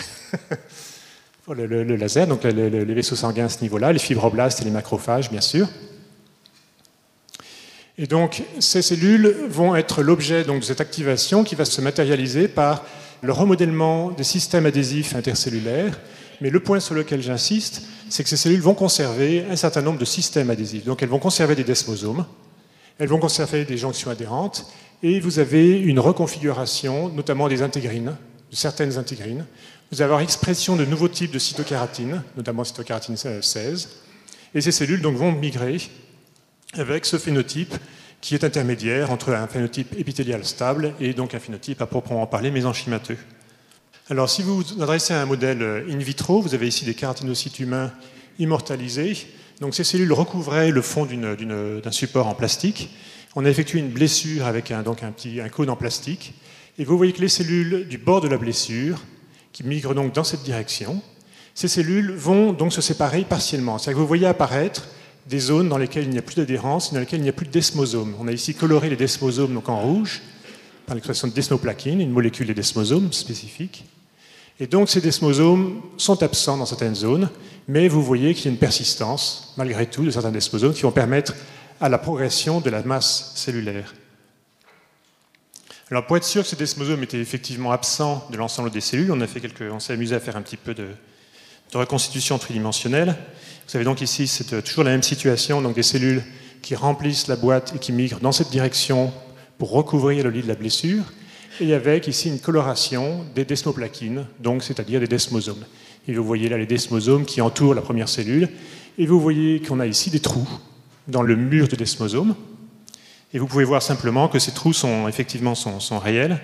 Le laser, donc les vaisseaux sanguins à ce niveau-là, les fibroblastes et les macrophages, bien sûr. Et donc, ces cellules vont être l'objet de cette activation qui va se matérialiser par le remodèlement des systèmes adhésifs intercellulaires. Mais le point sur lequel j'insiste, c'est que ces cellules vont conserver un certain nombre de systèmes adhésifs. Donc, elles vont conserver des desmosomes, elles vont conserver des jonctions adhérentes, et vous avez une reconfiguration, notamment des intégrines, de certaines intégrines. Vous allez avoir expression de nouveaux types de cytokératine, notamment cytokératine 16, et ces cellules donc, vont migrer avec ce phénotype qui est intermédiaire entre un phénotype épithélial stable et donc un phénotype à proprement parler mésenchymateux. Alors, si vous vous adressez à un modèle in vitro, vous avez ici des kératinocytes humains immortalisés. Donc, ces cellules recouvraient le fond d'un support en plastique. On a effectué une blessure avec un cône en plastique. Et vous voyez que les cellules du bord de la blessure, qui migrent donc dans cette direction, ces cellules vont donc se séparer partiellement. C'est-à-dire que vous voyez apparaître des zones dans lesquelles il n'y a plus d'adhérence, dans lesquelles il n'y a plus de desmosome. On a ici coloré les desmosomes donc en rouge, par l'expression de desmoplaquine, une molécule des desmosomes spécifique. Et donc ces desmosomes sont absents dans certaines zones, mais vous voyez qu'il y a une persistance, malgré tout, de certains desmosomes qui vont permettre à la progression de la masse cellulaire. Alors pour être sûr que ces desmosomes étaient effectivement absents de l'ensemble des cellules, on s'est amusé à faire un petit peu de reconstitution tridimensionnelle. Vous savez donc ici, c'est toujours la même situation, donc des cellules qui remplissent la boîte et qui migrent dans cette direction pour recouvrir le lit de la blessure, et avec ici une coloration des desmoplaquines, donc c'est-à-dire des desmosomes. Et vous voyez là les desmosomes qui entourent la première cellule, et vous voyez qu'on a ici des trous dans le mur de desmosomes, et vous pouvez voir simplement que ces trous sont effectivement sont réels,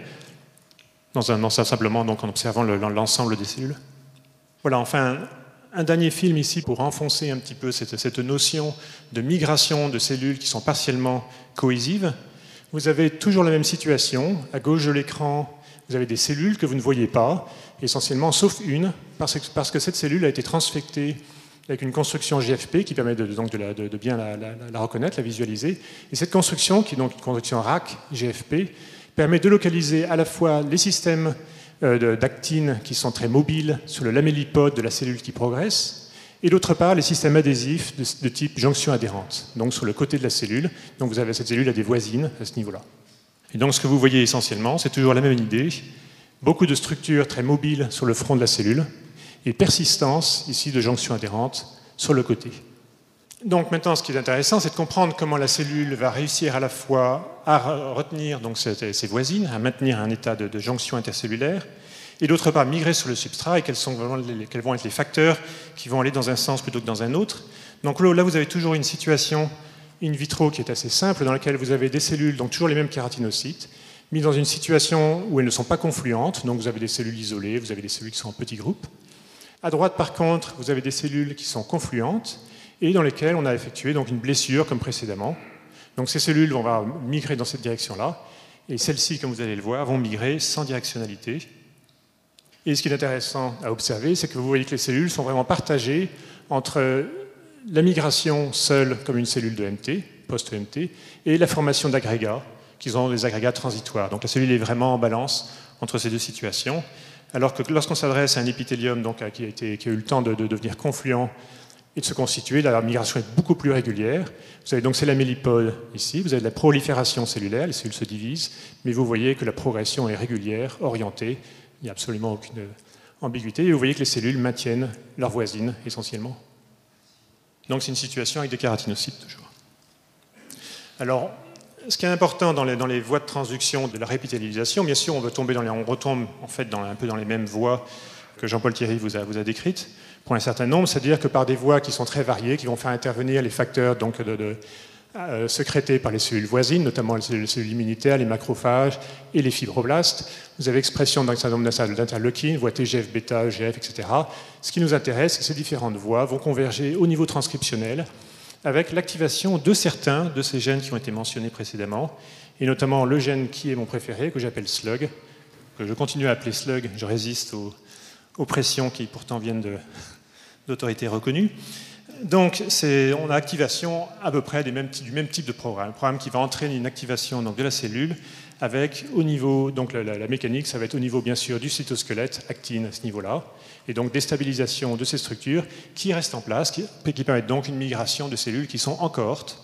simplement donc en observant l'ensemble des cellules. Voilà, enfin, un dernier film ici pour enfoncer un petit peu cette notion de migration de cellules qui sont partiellement cohésives. Vous avez toujours la même situation. À gauche de l'écran, vous avez des cellules que vous ne voyez pas, essentiellement, sauf une, parce que cette cellule a été transfectée avec une construction GFP qui permet de bien la reconnaître, la visualiser. Et cette construction, qui est donc une construction RAC GFP, permet de localiser à la fois les systèmes d'actine qui sont très mobiles sur le lamellipode de la cellule qui progresse, et d'autre part les systèmes adhésifs de type jonction adhérente, donc sur le côté de la cellule. Donc vous avez cette cellule à des voisines à ce niveau-là. Et donc ce que vous voyez essentiellement, c'est toujours la même idée, beaucoup de structures très mobiles sur le front de la cellule, et persistance ici de jonction adhérente sur le côté. Donc maintenant, ce qui est intéressant, c'est de comprendre comment la cellule va réussir à la fois à retenir donc, ses voisines, à maintenir un état de jonction intercellulaire, et d'autre part migrer sur le substrat, et quels vont être les facteurs qui vont aller dans un sens plutôt que dans un autre. Donc là, vous avez toujours une situation in vitro qui est assez simple, dans laquelle vous avez des cellules, donc toujours les mêmes kératinocytes, mis dans une situation où elles ne sont pas confluentes, donc vous avez des cellules isolées, vous avez des cellules qui sont en petits groupes. À droite, par contre, vous avez des cellules qui sont confluentes, et dans lesquelles on a effectué donc, une blessure comme précédemment. Donc ces cellules vont migrer dans cette direction-là, et celles-ci, comme vous allez le voir, vont migrer sans directionnalité. Et ce qui est intéressant à observer, c'est que vous voyez que les cellules sont vraiment partagées entre la migration seule comme une cellule de MT, post-EMT, et la formation d'agrégats, qui sont des agrégats transitoires. Donc la cellule est vraiment en balance entre ces deux situations, alors que lorsqu'on s'adresse à un épithélium donc, qui a eu le temps de devenir confluent et de se constituer, la migration est beaucoup plus régulière. Vous avez donc ces lamellipodes ici, vous avez de la prolifération cellulaire, les cellules se divisent, mais vous voyez que la progression est régulière, orientée, il n'y a absolument aucune ambiguïté, et vous voyez que les cellules maintiennent leurs voisines essentiellement. Donc c'est une situation avec des kératinocytes toujours. Alors, ce qui est important dans les voies de transduction de la répitalisation, bien sûr, on retombe en fait un peu dans les mêmes voies que Jean-Paul Thierry vous a décrites, pour un certain nombre, c'est-à-dire que par des voies qui sont très variées, qui vont faire intervenir les facteurs donc, sécrétés par les cellules voisines, notamment les cellules immunitaires, les macrophages et les fibroblastes. Vous avez expression d'un certain nombre d'interleukines, voies TGF-bêta, EGF, etc. Ce qui nous intéresse, c'est que ces différentes voies vont converger au niveau transcriptionnel avec l'activation de certains de ces gènes qui ont été mentionnés précédemment, et notamment le gène qui est mon préféré, que j'appelle SLUG, que je continue à appeler SLUG, je résiste aux pressions qui pourtant viennent d'autorités reconnues. Donc, on a activation à peu près du même type de programme. Un programme qui va entraîner une activation donc, de la cellule avec au niveau, donc la mécanique, ça va être au niveau bien sûr du cytosquelette, actine à ce niveau-là, et donc déstabilisation de ces structures qui restent en place, qui permettent donc une migration de cellules qui sont en cohorte,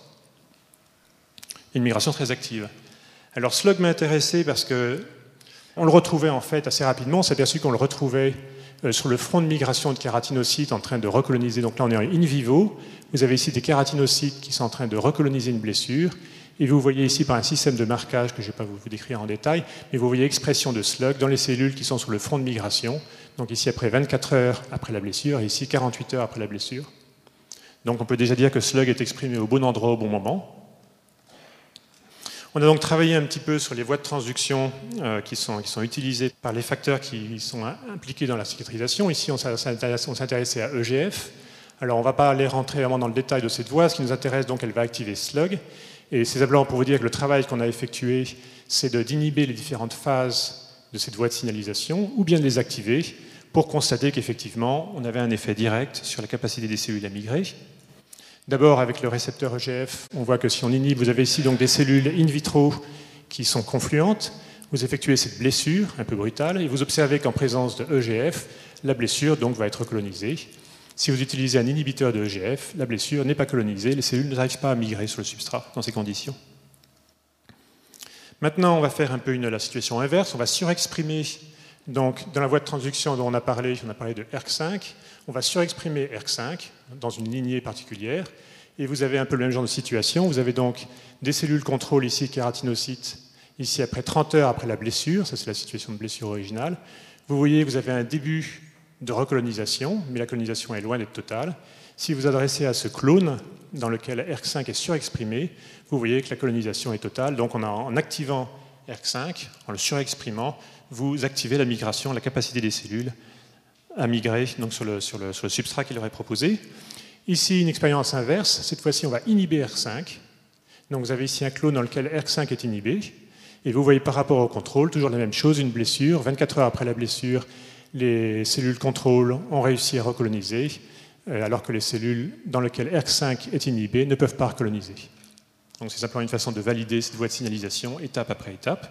une migration très active. Alors, SLUG m'a intéressé parce qu'on le retrouvait en fait assez rapidement, on s'est aperçu qu'on le retrouvait sur le front de migration de kératinocytes en train de recoloniser. Donc là, on est in vivo. Vous avez ici des kératinocytes qui sont en train de recoloniser une blessure. Et vous voyez ici par un système de marquage que je ne vais pas vous décrire en détail, mais vous voyez expression de SLUG dans les cellules qui sont sur le front de migration. Donc ici, après 24 heures après la blessure, et ici, 48 heures après la blessure. Donc on peut déjà dire que SLUG est exprimé au bon endroit, au bon moment. On a donc travaillé un petit peu sur les voies de transduction qui sont utilisées par les facteurs qui sont impliqués dans la cicatrisation. Ici, on s'intéressait à EGF. Alors, on ne va pas aller rentrer vraiment dans le détail de cette voie. Ce qui nous intéresse, donc, elle va activer SLUG. Et c'est simplement pour vous dire que le travail qu'on a effectué, c'est d'inhiber les différentes phases de cette voie de signalisation ou bien de les activer pour constater qu'effectivement, on avait un effet direct sur la capacité des cellules à migrer. D'abord, avec le récepteur EGF, on voit que si on inhibe, vous avez ici donc des cellules in vitro qui sont confluentes. Vous effectuez cette blessure un peu brutale et vous observez qu'en présence de EGF, la blessure donc va être colonisée. Si vous utilisez un inhibiteur de EGF, la blessure n'est pas colonisée, les cellules n'arrivent pas à migrer sur le substrat dans ces conditions. Maintenant, on va faire un peu la situation inverse. On va surexprimer, donc, dans la voie de transduction dont on a parlé de ERK5, on va surexprimer ERK5 dans une lignée particulière, et vous avez un peu le même genre de situation. Vous avez donc des cellules contrôle ici, kératinocytes, ici après 30 heures après la blessure, ça c'est la situation de blessure originale. Vous voyez, vous avez un début de recolonisation, mais la colonisation est loin d'être totale. Si vous adressez à ce clone dans lequel ERK5 est surexprimé, vous voyez que la colonisation est totale. Donc en activant ERK5, en le surexprimant, vous activez la migration, la capacité des cellules à migrer donc, sur le substrat qu'il leur est proposé. Ici, une expérience inverse. Cette fois-ci, on va inhiber ERK5. Donc vous avez ici un clone dans lequel ERK5 est inhibé. Et vous voyez par rapport au contrôle, toujours la même chose, une blessure. 24 heures après la blessure, les cellules contrôle ont réussi à recoloniser, alors que les cellules dans lesquelles ERK5 est inhibé ne peuvent pas recoloniser. Donc c'est simplement une façon de valider cette voie de signalisation, étape après étape.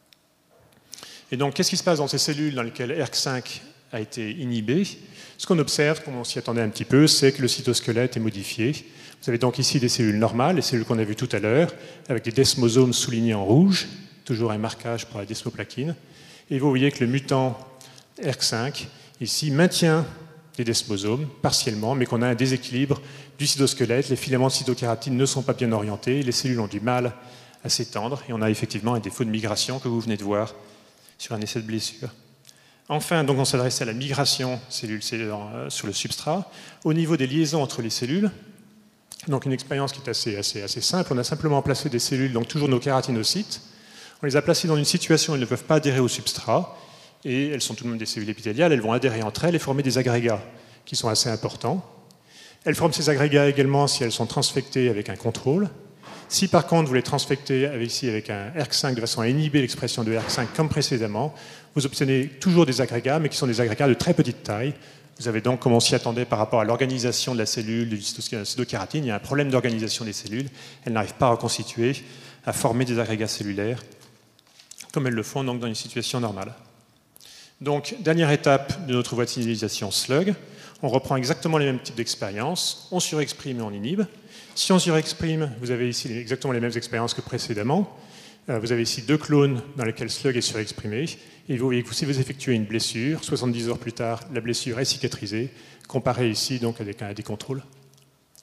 Et donc, qu'est-ce qui se passe dans ces cellules dans lesquelles ERK5 a été inhibé? Ce qu'on observe, comme on s'y attendait un petit peu, c'est que le cytosquelette est modifié. Vous avez donc ici des cellules normales, les cellules qu'on a vues tout à l'heure, avec des desmosomes soulignés en rouge, toujours un marquage pour la desmoplaquine. Et vous voyez que le mutant ERK5, ici, maintient des desmosomes, partiellement, mais qu'on a un déséquilibre du cytosquelette. Les filaments de cytokératine ne sont pas bien orientés, les cellules ont du mal à s'étendre, et on a effectivement un défaut de migration que vous venez de voir sur un essai de blessure. Enfin, donc on s'adresse à la migration cellule sur le substrat. Au niveau des liaisons entre les cellules, donc une expérience qui est assez simple, on a simplement placé des cellules, donc toujours nos kératinocytes, on les a placées dans une situation où elles ne peuvent pas adhérer au substrat, et elles sont tout de même des cellules épithéliales, elles vont adhérer entre elles et former des agrégats qui sont assez importants. Elles forment ces agrégats également si elles sont transfectées avec un contrôle. Si par contre vous les transfectez avec un ERK5 de façon à inhiber l'expression de ERK5 comme précédemment, vous obtenez toujours des agrégats, mais qui sont des agrégats de très petite taille. Vous avez donc, comme on s'y attendait par rapport à l'organisation de la cellule, du cytokératine, il y a un problème d'organisation des cellules. Elles n'arrivent pas à reconstituer, à former des agrégats cellulaires, comme elles le font donc dans une situation normale. Donc, dernière étape de notre voie de signalisation SLUG. On reprend exactement les mêmes types d'expériences. On surexprime et on inhibe. Si on surexprime, vous avez ici exactement les mêmes expériences que précédemment. Vous avez ici deux clones dans lesquels SLUG est surexprimé. Et vous voyez que si vous effectuez une blessure, 70 heures plus tard, la blessure est cicatrisée, comparée ici donc avec des contrôles.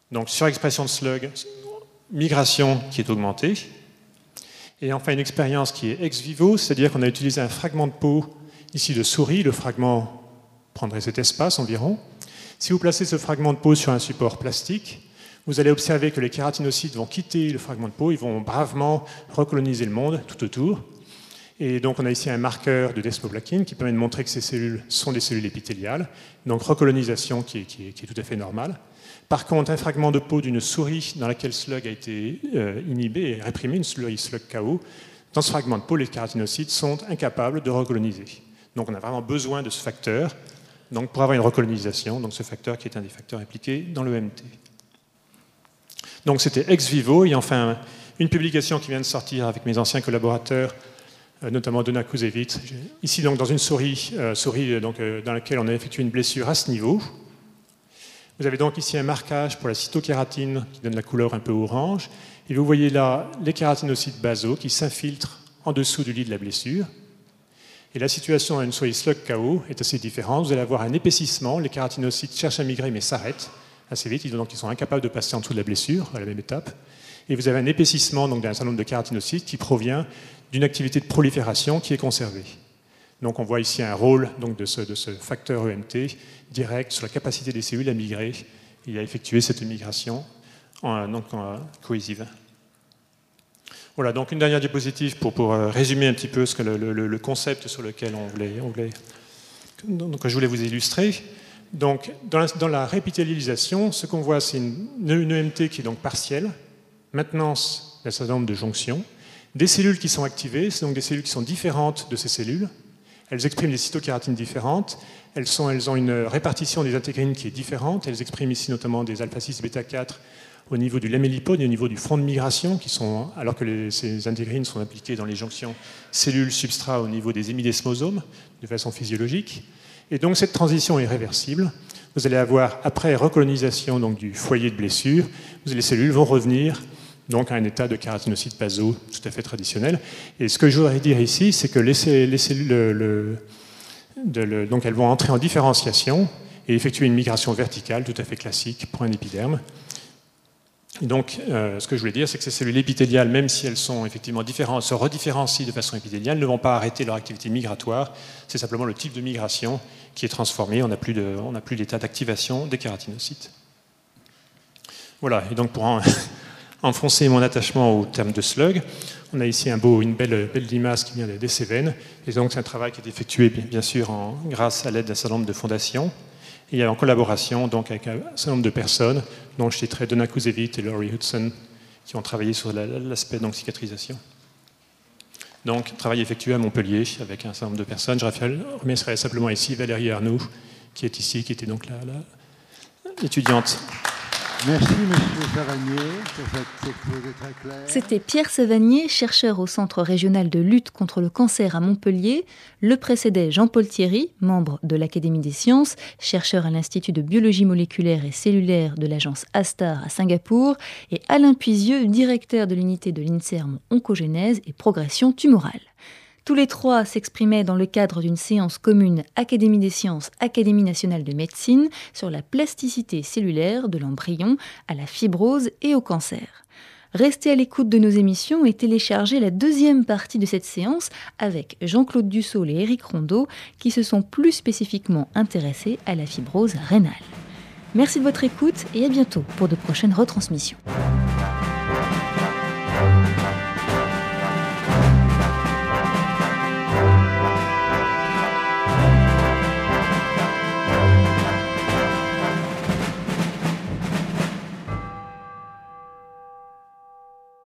Donc surexpression de slug, migration qui est augmentée. Et enfin une expérience qui est ex vivo, c'est-à-dire qu'on a utilisé un fragment de peau ici de souris, le fragment prendrait cet espace environ. Si vous placez ce fragment de peau sur un support plastique, vous allez observer que les kératinocytes vont quitter le fragment de peau, ils vont bravement recoloniser le monde tout autour. Et donc on a ici un marqueur de desmoblakin qui permet de montrer que ces cellules sont des cellules épithéliales, donc recolonisation qui est tout à fait normale. Par contre, un fragment de peau d'une souris dans laquelle slug a été inhibé et réprimé, une slug KO, dans ce fragment de peau, les kératinocytes sont incapables de recoloniser. Donc on a vraiment besoin de ce facteur donc, pour avoir une recolonisation, donc ce facteur qui est un des facteurs impliqués dans l'EMT. Donc c'était ex vivo, et enfin une publication qui vient de sortir avec mes anciens collaborateurs, notamment Donna Kuzevic, ici donc dans une souris dans laquelle on a effectué une blessure à ce niveau. Vous avez donc ici un marquage pour la cytokératine qui donne la couleur un peu orange, et vous voyez là les kératinocytes basaux qui s'infiltrent en dessous du lit de la blessure. Et la situation à une souris slug KO est assez différente. Vous allez avoir un épaississement, les kératinocytes cherchent à migrer mais s'arrêtent assez vite, donc ils sont incapables de passer en dessous de la blessure à la même étape. Et vous avez un épaississement donc, d'un certain nombre de kératinocytes qui provient d'une activité de prolifération qui est conservée. Donc on voit ici un rôle donc, de ce facteur EMT direct sur la capacité des cellules à migrer et à effectuer cette migration cohésive. Voilà, donc une dernière diapositive pour résumer un petit peu ce que le concept sur lequel donc je voulais vous illustrer. Donc, dans la réépithélialisation, ce qu'on voit, c'est une EMT qui est donc partielle, maintenance d'un certain nombre de jonctions, des cellules qui sont activées, c'est donc des cellules qui sont différentes de ces cellules. Elles expriment des cytokératines différentes, elles ont une répartition des intégrines qui est différente, elles expriment ici notamment des alpha-6 bêta-4 au niveau du lamellipode et au niveau du front de migration, alors que ces intégrines sont impliquées dans les jonctions cellules-substrat au niveau des hémidesmosomes de façon physiologique. Et donc cette transition est réversible. Vous allez avoir, après recolonisation donc, du foyer de blessure, les cellules vont revenir donc, à un état de kératinocytes basaux tout à fait traditionnel. Et ce que je voudrais dire ici, c'est que les cellules, donc elles vont entrer en différenciation et effectuer une migration verticale tout à fait classique pour un épiderme. Et donc, ce que je voulais dire, c'est que ces cellules épithéliales, même si elles sont effectivement différentes, se redifférencient de façon épithéliale, ne vont pas arrêter leur activité migratoire. C'est simplement le type de migration qui est transformé. On n'a plus l'état d'activation des kératinocytes. Voilà. Et donc, pour enfoncer mon attachement au terme de slug, on a ici une belle limace qui vient des Cévennes. Et donc, c'est un travail qui est effectué, bien sûr, grâce à l'aide d'un certain nombre de fondations. Et en collaboration donc, avec un certain nombre de personnes, dont je citerai Donna Kuzevic et Laurie Hudson, qui ont travaillé sur l'aspect donc, cicatrisation. Donc, travail effectué à Montpellier avec un certain nombre de personnes. Je remercierai simplement ici Valérie Arnoux, qui est ici, qui était donc l'étudiante. Merci, M. Savagnier, pour cette exposé très clair. C'était Pierre Savagnier, chercheur au Centre régional de lutte contre le cancer à Montpellier. Le précédait Jean-Paul Thierry, membre de l'Académie des sciences, chercheur à l'Institut de biologie moléculaire et cellulaire de l'agence ASTAR à Singapour, et Alain Puisieux, directeur de l'unité de l'INSERM Oncogénèse et progression tumorale. Tous les trois s'exprimaient dans le cadre d'une séance commune Académie des sciences, Académie nationale de médecine sur la plasticité cellulaire de l'embryon à la fibrose et au cancer. Restez à l'écoute de nos émissions et téléchargez la deuxième partie de cette séance avec Jean-Claude Dussault et Éric Rondeau qui se sont plus spécifiquement intéressés à la fibrose rénale. Merci de votre écoute et à bientôt pour de prochaines retransmissions.